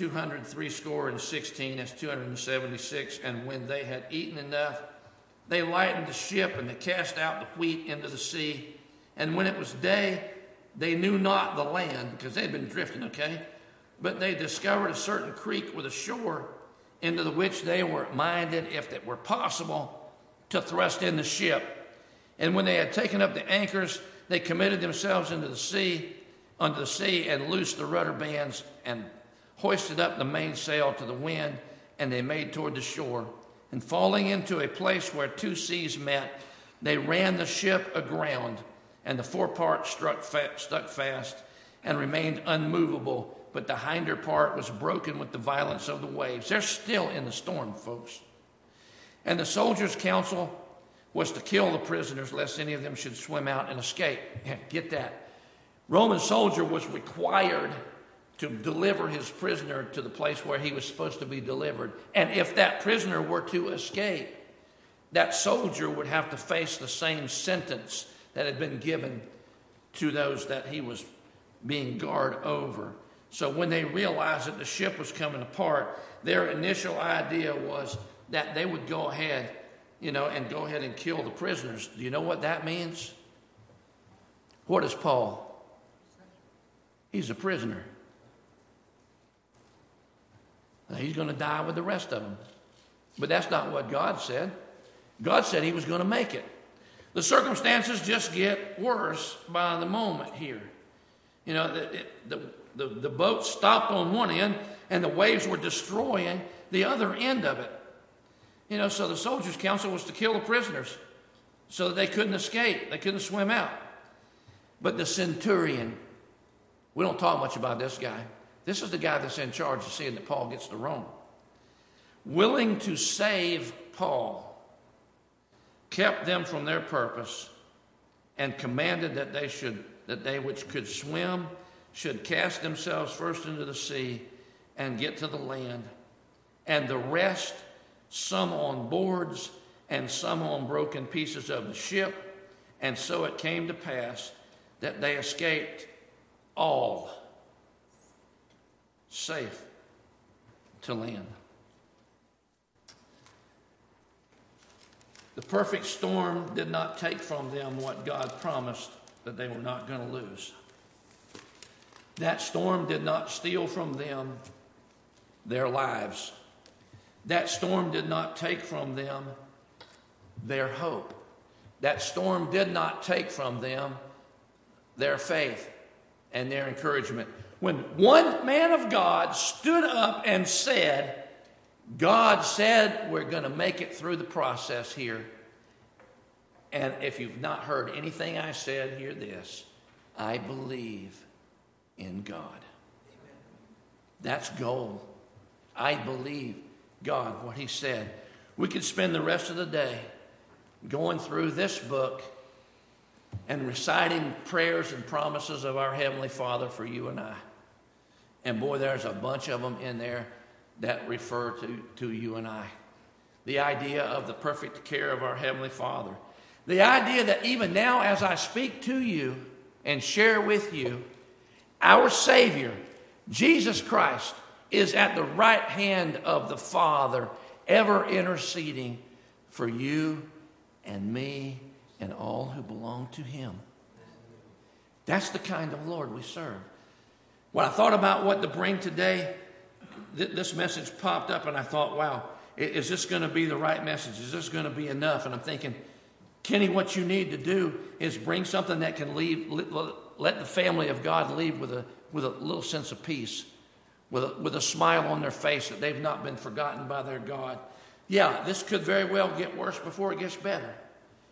216, that's 276. And when they had eaten enough, they lightened the ship and they cast out the wheat into the sea. And when it was day, they knew not the land, because they'd been drifting, okay? But they discovered a certain creek with a shore, into the which they were minded, if it were possible, to thrust in the ship. And when they had taken up the anchors, they committed themselves unto the sea, and loosed the rudder bands, and hoisted up the mainsail to the wind, and they made toward the shore. And falling into a place where two seas met, they ran the ship aground, and the forepart stuck fast, and remained unmovable, but the hinder part was broken with the violence of the waves. They're still in the storm, folks. And the soldiers' counsel was to kill the prisoners, lest any of them should swim out and escape. Yeah, get that. Roman soldier was required to deliver his prisoner to the place where he was supposed to be delivered. And if that prisoner were to escape, that soldier would have to face the same sentence that had been given to those that he was being guard over. So when they realized that the ship was coming apart, their initial idea was that they would go ahead, and go ahead and kill the prisoners. Do you know what that means? What is Paul? He's a prisoner. Now, he's going to die with the rest of them. But that's not what God said. God said he was going to make it. The circumstances just get worse by the moment here. The boat stopped on one end, and the waves were destroying the other end of it. So the soldiers' counsel was to kill the prisoners so that they couldn't escape. They couldn't swim out. But the centurion, we don't talk much about this guy. This is the guy that's in charge of seeing that Paul gets to Rome. Willing to save Paul, kept them from their purpose, and commanded that they which could swim should cast themselves first into the sea and get to the land, and the rest, some on boards and some on broken pieces of the ship. And so it came to pass that they escaped all safe to land. The perfect storm did not take from them what God promised that they were not going to lose. That storm did not steal from them their lives. That storm did not take from them their hope. That storm did not take from them their faith and their encouragement. When one man of God stood up and said, God said we're going to make it through the process here. And if you've not heard anything I said, hear this. I believe in God. That's gold. I believe God, what he said. We could spend the rest of the day going through this book and reciting prayers and promises of our Heavenly Father for you and I. And boy, there's a bunch of them in there that refer to you and I. The idea of the perfect care of our Heavenly Father. The idea that even now as I speak to you and share with you, our Savior, Jesus Christ, is at the right hand of the Father, ever interceding for you and me and all who belong to him. That's the kind of Lord we serve. When I thought about what to bring today, this message popped up and I thought, wow, is this going to be the right message? Is this going to be enough? And I'm thinking, Kenny, what you need to do is bring something that can let the family of God leave with a little sense of peace, with a smile on their face that they've not been forgotten by their God. Yeah, this could very well get worse before it gets better.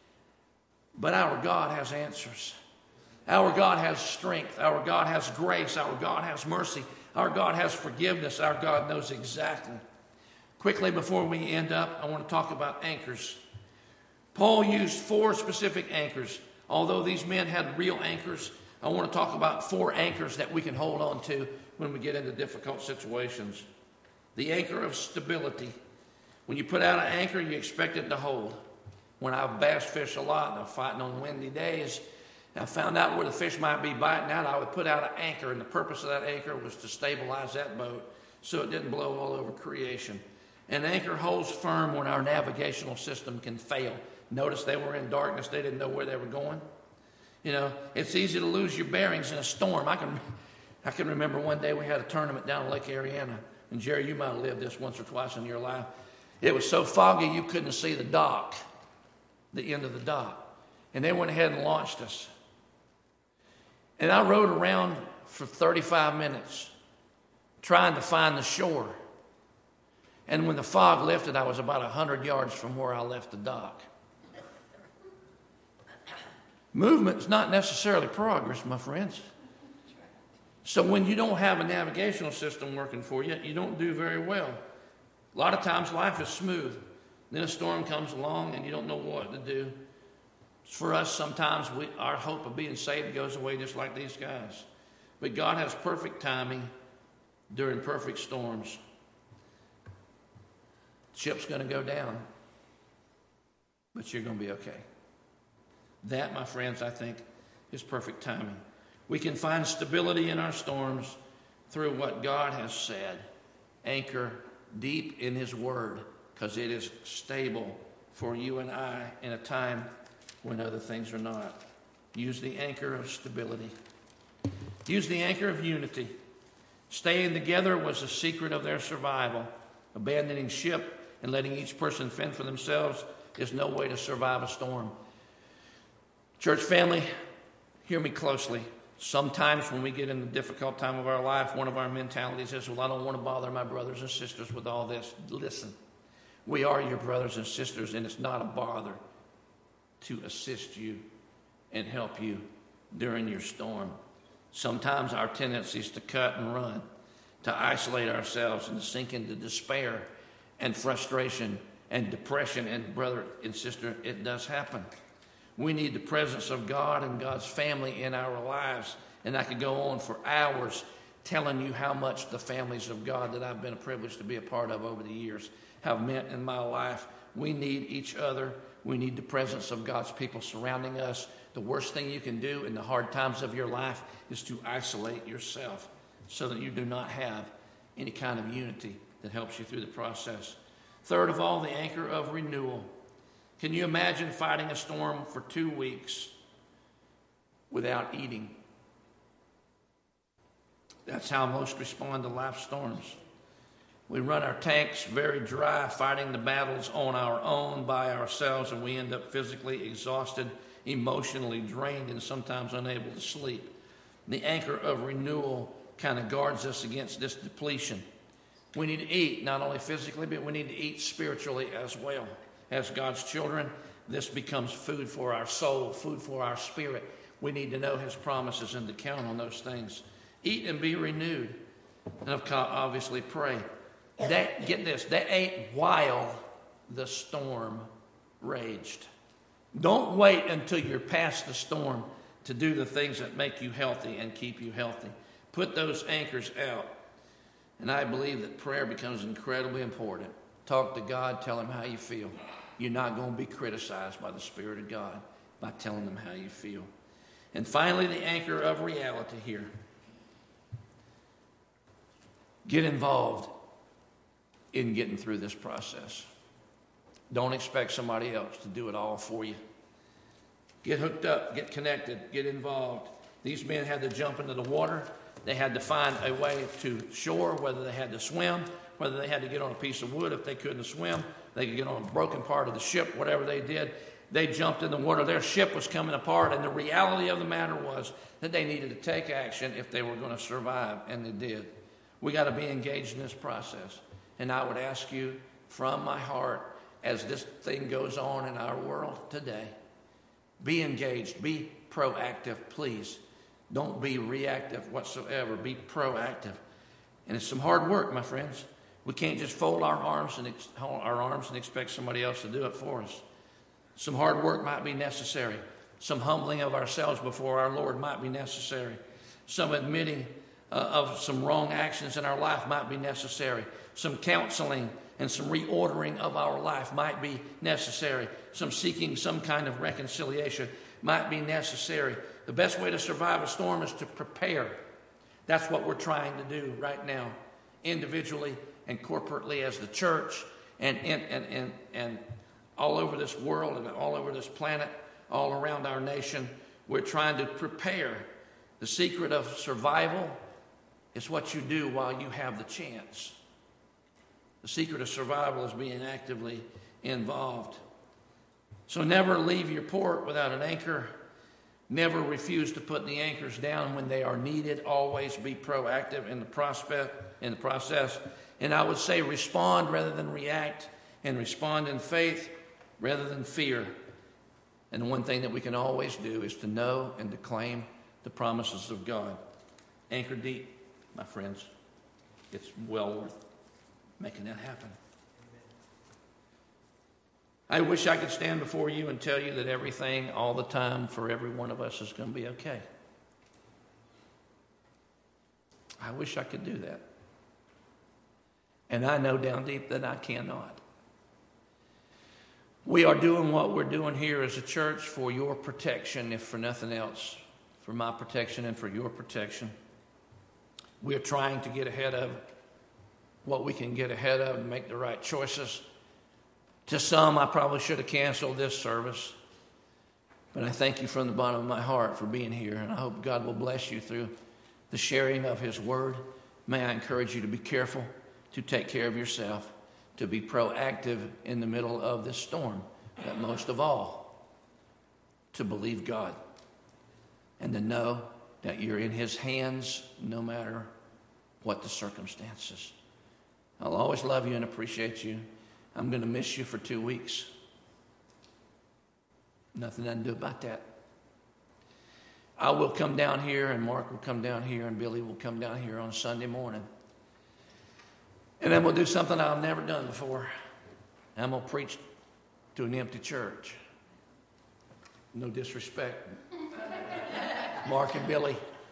But our God has answers. Our God has strength. Our God has grace. Our God has mercy. Our God has forgiveness. Our God knows exactly. Quickly, before we end up, I want to talk about anchors. Paul used 4 specific anchors. Although these men had real anchors, I want to talk about 4 anchors that we can hold on to when we get into difficult situations. The anchor of stability. When you put out an anchor, you expect it to hold. When I've bass fished a lot and I'm fighting on windy days, and I found out where the fish might be biting out, I would put out an anchor, and the purpose of that anchor was to stabilize that boat so it didn't blow all over creation. An anchor holds firm when our navigational system can fail. Notice they were in darkness. They didn't know where they were going. You know, it's easy to lose your bearings in a storm. I can remember one day we had a tournament down in Lake Ariana. And Jerry, you might have lived this once or twice in your life. It was so foggy you couldn't see the dock, the end of the dock. And they went ahead and launched us. And I rode around for 35 minutes trying to find the shore. And when the fog lifted, I was about 100 yards from where I left the dock. Movement is not necessarily progress, my friends. So when you don't have a navigational system working for you, you don't do very well. A lot of times life is smooth. Then a storm comes along and you don't know what to do. For us, sometimes our hope of being saved goes away just like these guys. But God has perfect timing during perfect storms. Ship's going to go down, but you're going to be okay. That, my friends, I think is perfect timing. We can find stability in our storms through what God has said. Anchor deep in His Word, because it is stable for you and I in a time when other things are not. Use the anchor of stability. Use the anchor of unity. Staying together was the secret of their survival. Abandoning ship and letting each person fend for themselves is no way to survive a storm. Church family, hear me closely. Sometimes when we get in a difficult time of our life, one of our mentalities is, well, I don't want to bother my brothers and sisters with all this. Listen, we are your brothers and sisters, and it's not a bother to assist you and help you during your storm. Sometimes our tendency is to cut and run, to isolate ourselves and to sink into despair and frustration and depression. And brother and sister, it does happen. We need the presence of God and God's family in our lives. And I could go on for hours telling you how much the families of God that I've been a privilege to be a part of over the years have meant in my life. We need each other. We need the presence of God's people surrounding us. The worst thing you can do in the hard times of your life is to isolate yourself so that you do not have any kind of unity that helps you through the process. Third of all, the anchor of renewal. Can you imagine fighting a storm for 2 weeks without eating? That's how most respond to life storms. We run our tanks very dry, fighting the battles on our own by ourselves, and we end up physically exhausted, emotionally drained, and sometimes unable to sleep. The anchor of renewal kind of guards us against this depletion. We need to eat, not only physically, but we need to eat spiritually as well. As God's children, this becomes food for our soul, food for our spirit. We need to know His promises and to count on those things. Eat and be renewed. And obviously pray. Get this, they ate while the storm raged. Don't wait until you're past the storm to do the things that make you healthy and keep you healthy. Put those anchors out. And I believe that prayer becomes incredibly important. Talk to God, tell Him how you feel. You're not going to be criticized by the Spirit of God by telling Him how you feel. And finally, the anchor of reality here. Get involved in getting through this process. Don't expect somebody else to do it all for you. Get hooked up, get connected, get involved. These men had to jump into the water. They had to find a way to shore, whether they had to swim, whether they had to get on a piece of wood if they couldn't swim. They could get on a broken part of the ship, whatever they did. They jumped in the water. Their ship was coming apart, and the reality of the matter was that they needed to take action if they were going to survive, and they did. We got to be engaged in this process. And I would ask you from my heart, as this thing goes on in our world today, Be engaged. Be proactive, please. Don't be reactive whatsoever. Be proactive. And it's some hard work, my friends. We can't just fold our arms and expect somebody else to do it for us. Some hard work might be necessary. Some humbling of ourselves before our Lord might be necessary. Some admitting of some wrong actions in our life might be necessary. Some counseling and some reordering of our life might be necessary. Some seeking some kind of reconciliation might be necessary. The best way to survive a storm is to prepare. That's what we're trying to do right now, individually and corporately as the church, and all over this world and all over this planet, all around our nation. We're trying to prepare. The secret of survival is what you do while you have the chance. The secret of survival is being actively involved. So never leave your port without an anchor. Never refuse to put the anchors down when they are needed. Always be proactive in the process. And I would say respond rather than react, and respond in faith rather than fear. And the one thing that we can always do is to know and to claim the promises of God. Anchor deep, my friends. It's well worth making that happen. I wish I could stand before you and tell you that everything all the time for every one of us is going to be okay. I wish I could do that. And I know down deep that I cannot. We are doing what we're doing here as a church for your protection, if for nothing else, for my protection and for your protection. We're trying to get ahead of what we can get ahead of and make the right choices. To some, I probably should have canceled this service. But I thank you from the bottom of my heart for being here. And I hope God will bless you through the sharing of His Word. May I encourage you to be careful, to take care of yourself, to be proactive in the middle of this storm. But most of all, to believe God. And to know that you're in His hands no matter what the circumstances. I'll always love you and appreciate you. I'm going to miss you for 2 weeks. Nothing I can do about that. I will come down here, and Mark will come down here, and Billy will come down here on Sunday morning. And then we'll do something I've never done before. I'm going to preach to an empty church. No disrespect, Mark and Billy.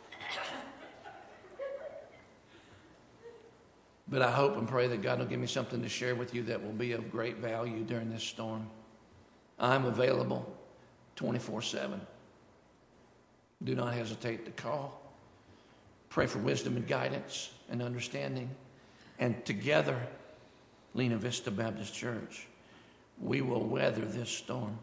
But I hope and pray that God will give me something to share with you that will be of great value during this storm. I'm available 24/7. Do not hesitate to call. Pray for wisdom and guidance and understanding. And together, Lena Vista Baptist Church, we will weather this storm.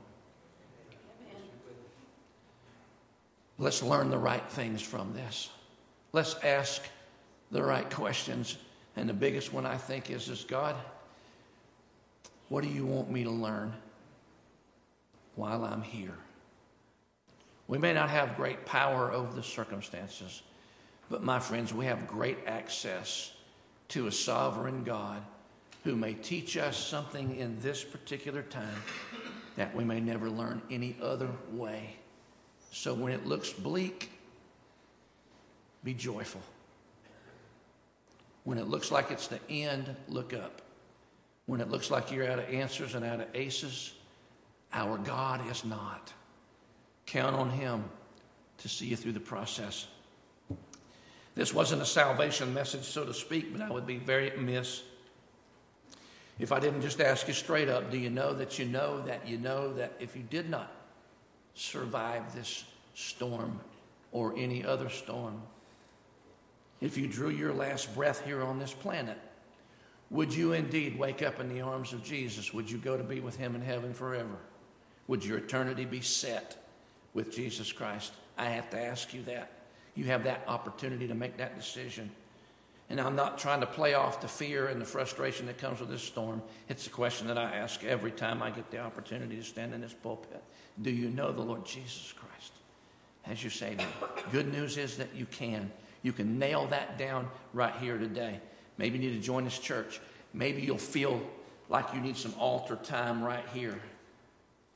Let's learn the right things from this. Let's ask the right questions. And the biggest one I think is God, what do you want me to learn while I'm here? We may not have great power over the circumstances, but my friends, we have great access to a sovereign God who may teach us something in this particular time that we may never learn any other way. So when it looks bleak, be joyful. When it looks like it's the end, look up. When it looks like you're out of answers and out of aces, our God is not. Count on Him to see you through the process. This wasn't a salvation message, so to speak, but I would be very amiss if I didn't just ask you straight up, do you know that you know that you know that if you did not survive this storm or any other storm, if you drew your last breath here on this planet, would you indeed wake up in the arms of Jesus? Would you go to be with Him in heaven forever? Would your eternity be set with Jesus Christ? I have to ask you that. You have that opportunity to make that decision. And I'm not trying to play off the fear and the frustration that comes with this storm. It's a question that I ask every time I get the opportunity to stand in this pulpit. Do you know the Lord Jesus Christ as your Savior? Good news is that you can. You can nail that down right here today. Maybe you need to join this church. Maybe you'll feel like you need some altar time right here.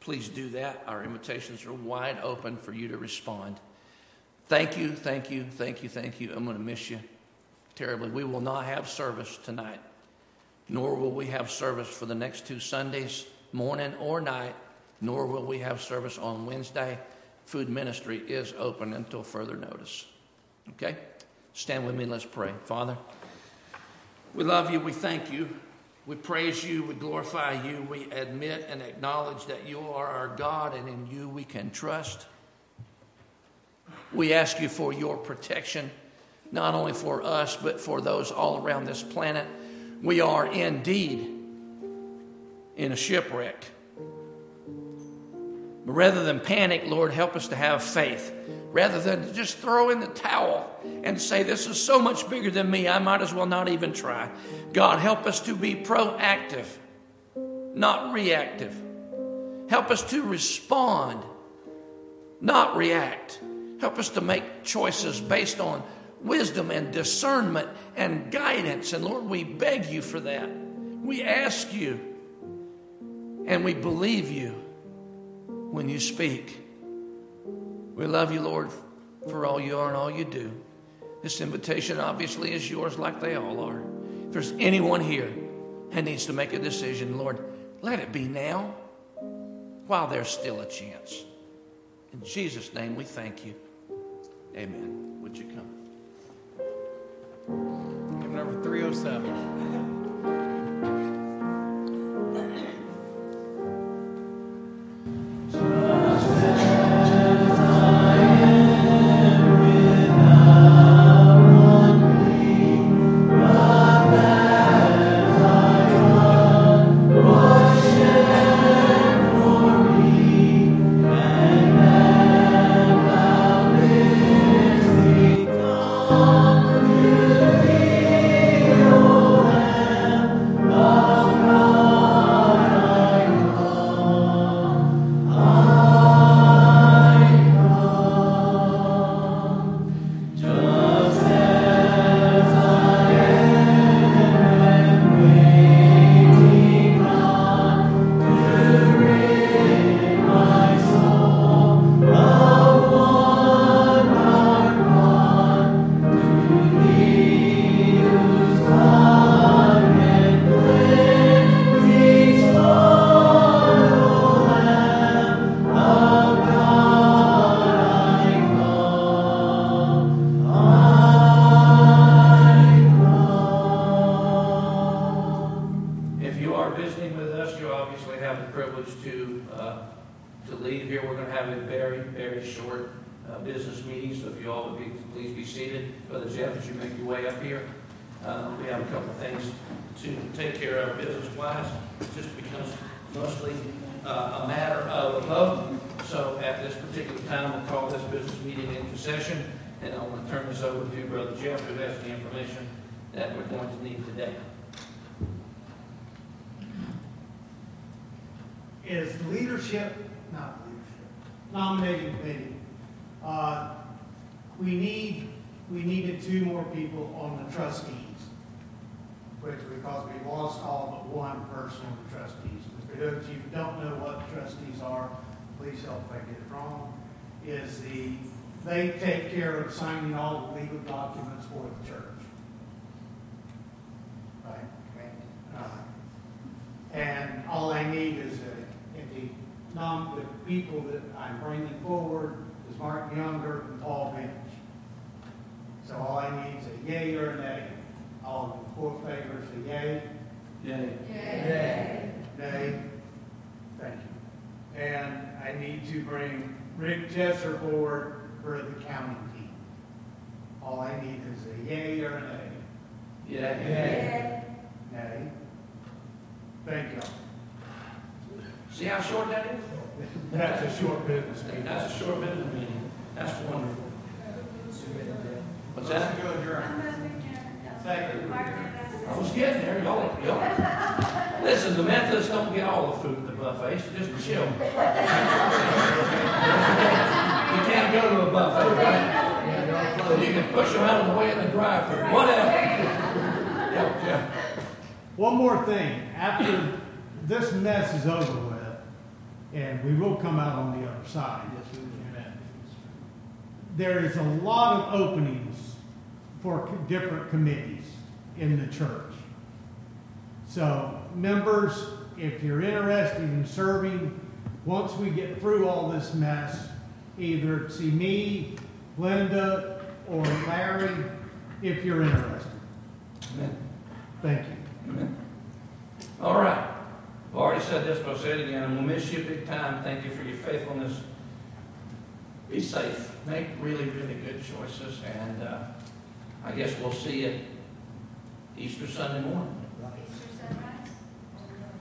please do that. Our invitations are wide open for you to respond. Thank you, thank you, thank you, thank you. I'm going to miss you terribly. We will not have service tonight, nor will we have service for the next 2 Sundays, morning or night, nor will we have service on Wednesday. Food ministry is open until further notice. Okay? Stand with me and let's pray. Father, we love you. We thank you. We praise you. We glorify you. We admit and acknowledge that you are our God, and in you we can trust. We ask you for your protection, not only for us, but for those all around this planet. We are indeed in a shipwreck. But rather than panic, Lord, help us to have faith. Rather than to just throw in the towel and say, this is so much bigger than me, I might as well not even try. God, help us to be proactive, not reactive. Help us to respond, not react. Help us to make choices based on wisdom and discernment and guidance. And Lord, we beg you for that. We ask you and we believe you when you speak. We love you, Lord, for all you are and all you do. This invitation obviously is yours like they all are. If there's anyone here that needs to make a decision, Lord, let it be now while there's still a chance. In Jesus' name we thank you. Amen. Would you come? Hymn number 307. Business meeting, so if you all would please be seated. Brother Jeff, as you make your way up here, we have a couple of things to take care of business-wise. It just becomes mostly a matter of a vote. So at this particular time, we'll call this business meeting into session, and I want to turn this over to Brother Jeff, who has the information that we're going to need today. Is nominating committee. We needed 2 more people on the trustees, which because we lost all but one person on the trustees. For those of you who don't know what the trustees are, please help if I get it wrong. They take care of signing all the legal documents for the church. Right? And all I need is the people that I'm bringing forward is Mark Younger and Paul Bench. So all I need is a yay or a nay. All in 4 favors, a yay. Yay. Yay. Nay. Thank you. And I need to bring Rick Jesser forward for the county team. All I need is a yay or a nay. Yay. Nay. Thank you. See how short that is? That's a short business meeting. That's a short business meeting. That's wonderful. What's that? I was getting there. Y'all. Listen, the Methodists don't get all the food at the buffet, so just chill. You can't go to a buffet, right? So you can push them out of the way in the drive-thru. Whatever. One more thing. After this mess is over with, And we will come out on the other side. There is a lot of openings for different committees in the church. So, members, if you're interested in serving, once we get through all this mess, either see me, Linda, or Larry, if you're interested. Amen. Thank you. Amen. All right. I've already said this, but I'll say it again. I'm going to miss you big time. Thank you for your faithfulness. Be safe. Make really, really good choices. And I guess we'll see you Easter Sunday morning. Easter Sunday.